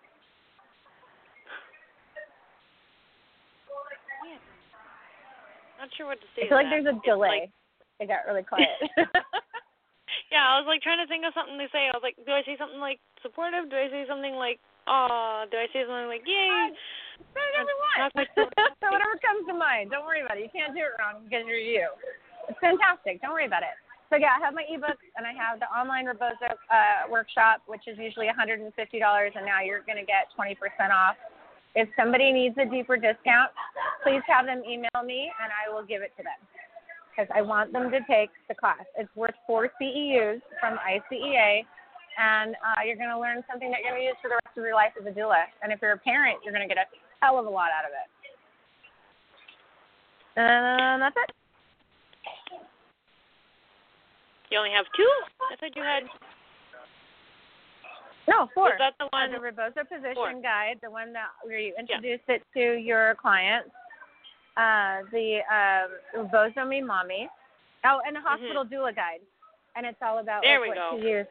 Not sure what to say. I feel like there's a delay. It got really quiet. Yeah, I was trying to think of something to say. I was like, do I say something supportive? Do I say something do I say something yay? Whatever you want. So whatever comes to mind. Don't worry about it. You can't do it wrong because you're you. It's fantastic. Don't worry about it. So, I have my ebooks, and I have the online Rebozo workshop, which is usually $150, and now you're going to get 20% off. If somebody needs a deeper discount, please have them email me, and I will give it to them because I want them to take the class. It's worth 4 CEUs from ICEA. And you're going to learn something that you're going to use for the rest of your life as a doula. And if you're a parent, you're going to get a hell of a lot out of it. And that's it. You only have 2? I thought you had... No, 4. Is that the one? The Rebozo Position 4. Guide, the one where you introduce it to your clients. The Rebozo Me Mommy. Oh, and the Hospital Doula Guide. And it's all about what to use.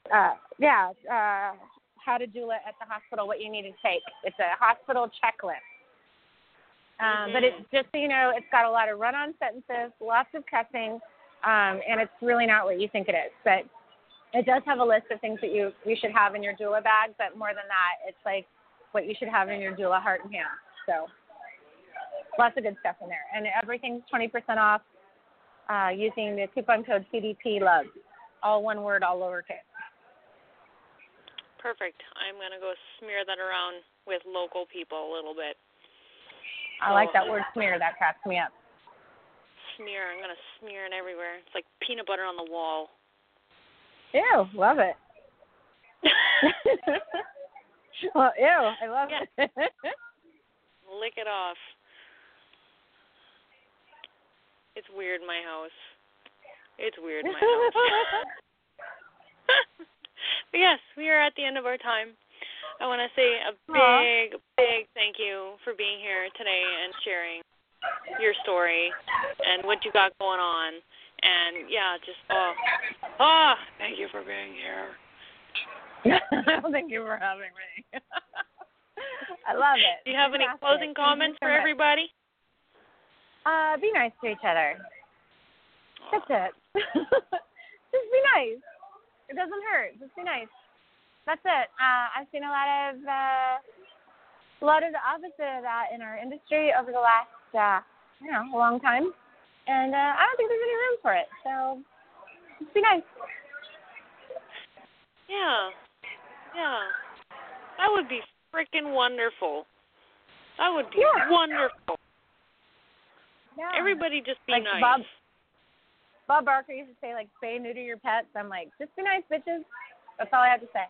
How to doula at the hospital, what you need to take. It's a hospital checklist. But it's just so you know, it's got a lot of run-on sentences, lots of cussing, and it's really not what you think it is. But it does have a list of things that you should have in your doula bag. But more than that, it's what you should have in your doula heart and hand. So lots of good stuff in there, and everything's 20% off using the coupon code CDP-LOVE. All one word, all lowercase. Perfect. I'm going to go smear that around with local people a little bit. I like that word smear. That cracks me up. Smear. I'm going to smear it everywhere. It's like peanut butter on the wall. Ew, love it. Oh, ew, I love it. Lick it off. It's weird, my house. It's weird, my house. But yes, we are at the end of our time. I want to say a big, big thank you for being here today and sharing your story and what you got going on. And, yeah, just, thank you for being here. Thank you for having me. I love it. Do you have any closing comments for everybody? Be nice to each other. That's it. Just be nice. It doesn't hurt. Just be nice. That's it. I've seen a lot of the opposite of that in our industry over the last, a long time. And I don't think there's any room for it. So just be nice. Yeah. That would be freaking wonderful. That would be wonderful. Yeah. Everybody just be like nice. Bob Barker used to say, like, spay and neuter your pets. I'm like, just be nice, bitches. That's all I have to say.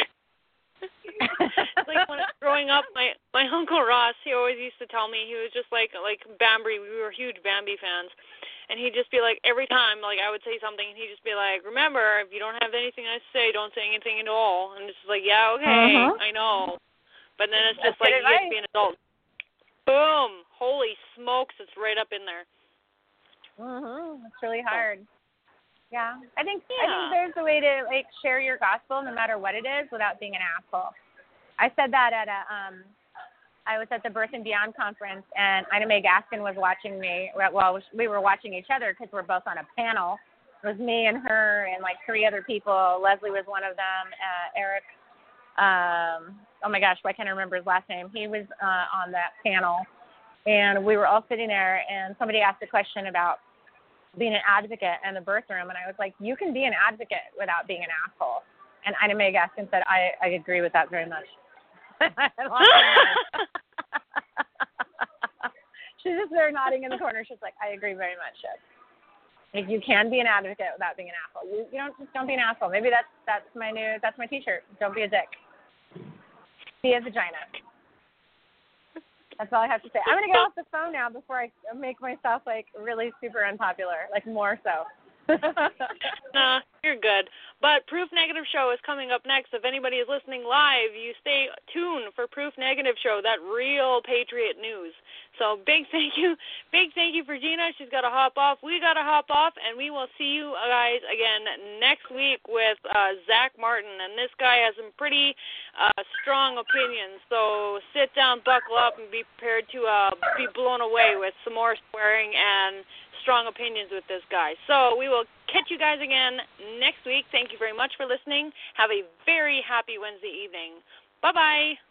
Like when I was growing up, my Uncle Ross, he always used to tell me, he was just like Bambi. We were huge Bambi fans. And he'd just be like, every time, like, I would say something, and he'd just be like, remember, if you don't have anything to say, don't say anything at all. And it's just like, yeah, okay, I know. But then it's just like, you have to be an adult. Boom! Holy smokes, it's right up in there. It's really hard. Yeah. I think there's a way to, like, share your gospel no matter what it is without being an asshole. I said that at I was at the Birth and Beyond conference, and Ina Mae Gaskin was watching me. Well, we were watching each other because we're both on a panel. It was me and her and, like, 3 other people. Leslie was one of them. Eric, oh, my gosh, I can't remember his last name. He was on that panel. And we were all sitting there, and somebody asked a question about being an advocate in the birth room. And I was like, you can be an advocate without being an asshole. And Ina Mae Gaskin said, I agree with that very much. She's just there nodding in the corner. She's like, I agree very much. Like, you can be an advocate without being an asshole. You don't be an asshole. Maybe that's my T-shirt. Don't be a dick. Be a vagina. That's all I have to say. I'm gonna get off the phone now before I make myself, like, really super unpopular, like, more so. Nah, you're good. But Proof Negative Show is coming up next. If anybody is listening live, you stay tuned for Proof Negative Show, that real Patriot news. So big thank you for Gina. She's got to hop off. We got to hop off, and we will see you guys again next week with Zach Martin. And this guy has some pretty strong opinions. So sit down, buckle up, and be prepared to be blown away with some more swearing and strong opinions with this guy. So we will catch you guys again next week. Thank you very much for listening. Have a very happy Wednesday evening. Bye-bye.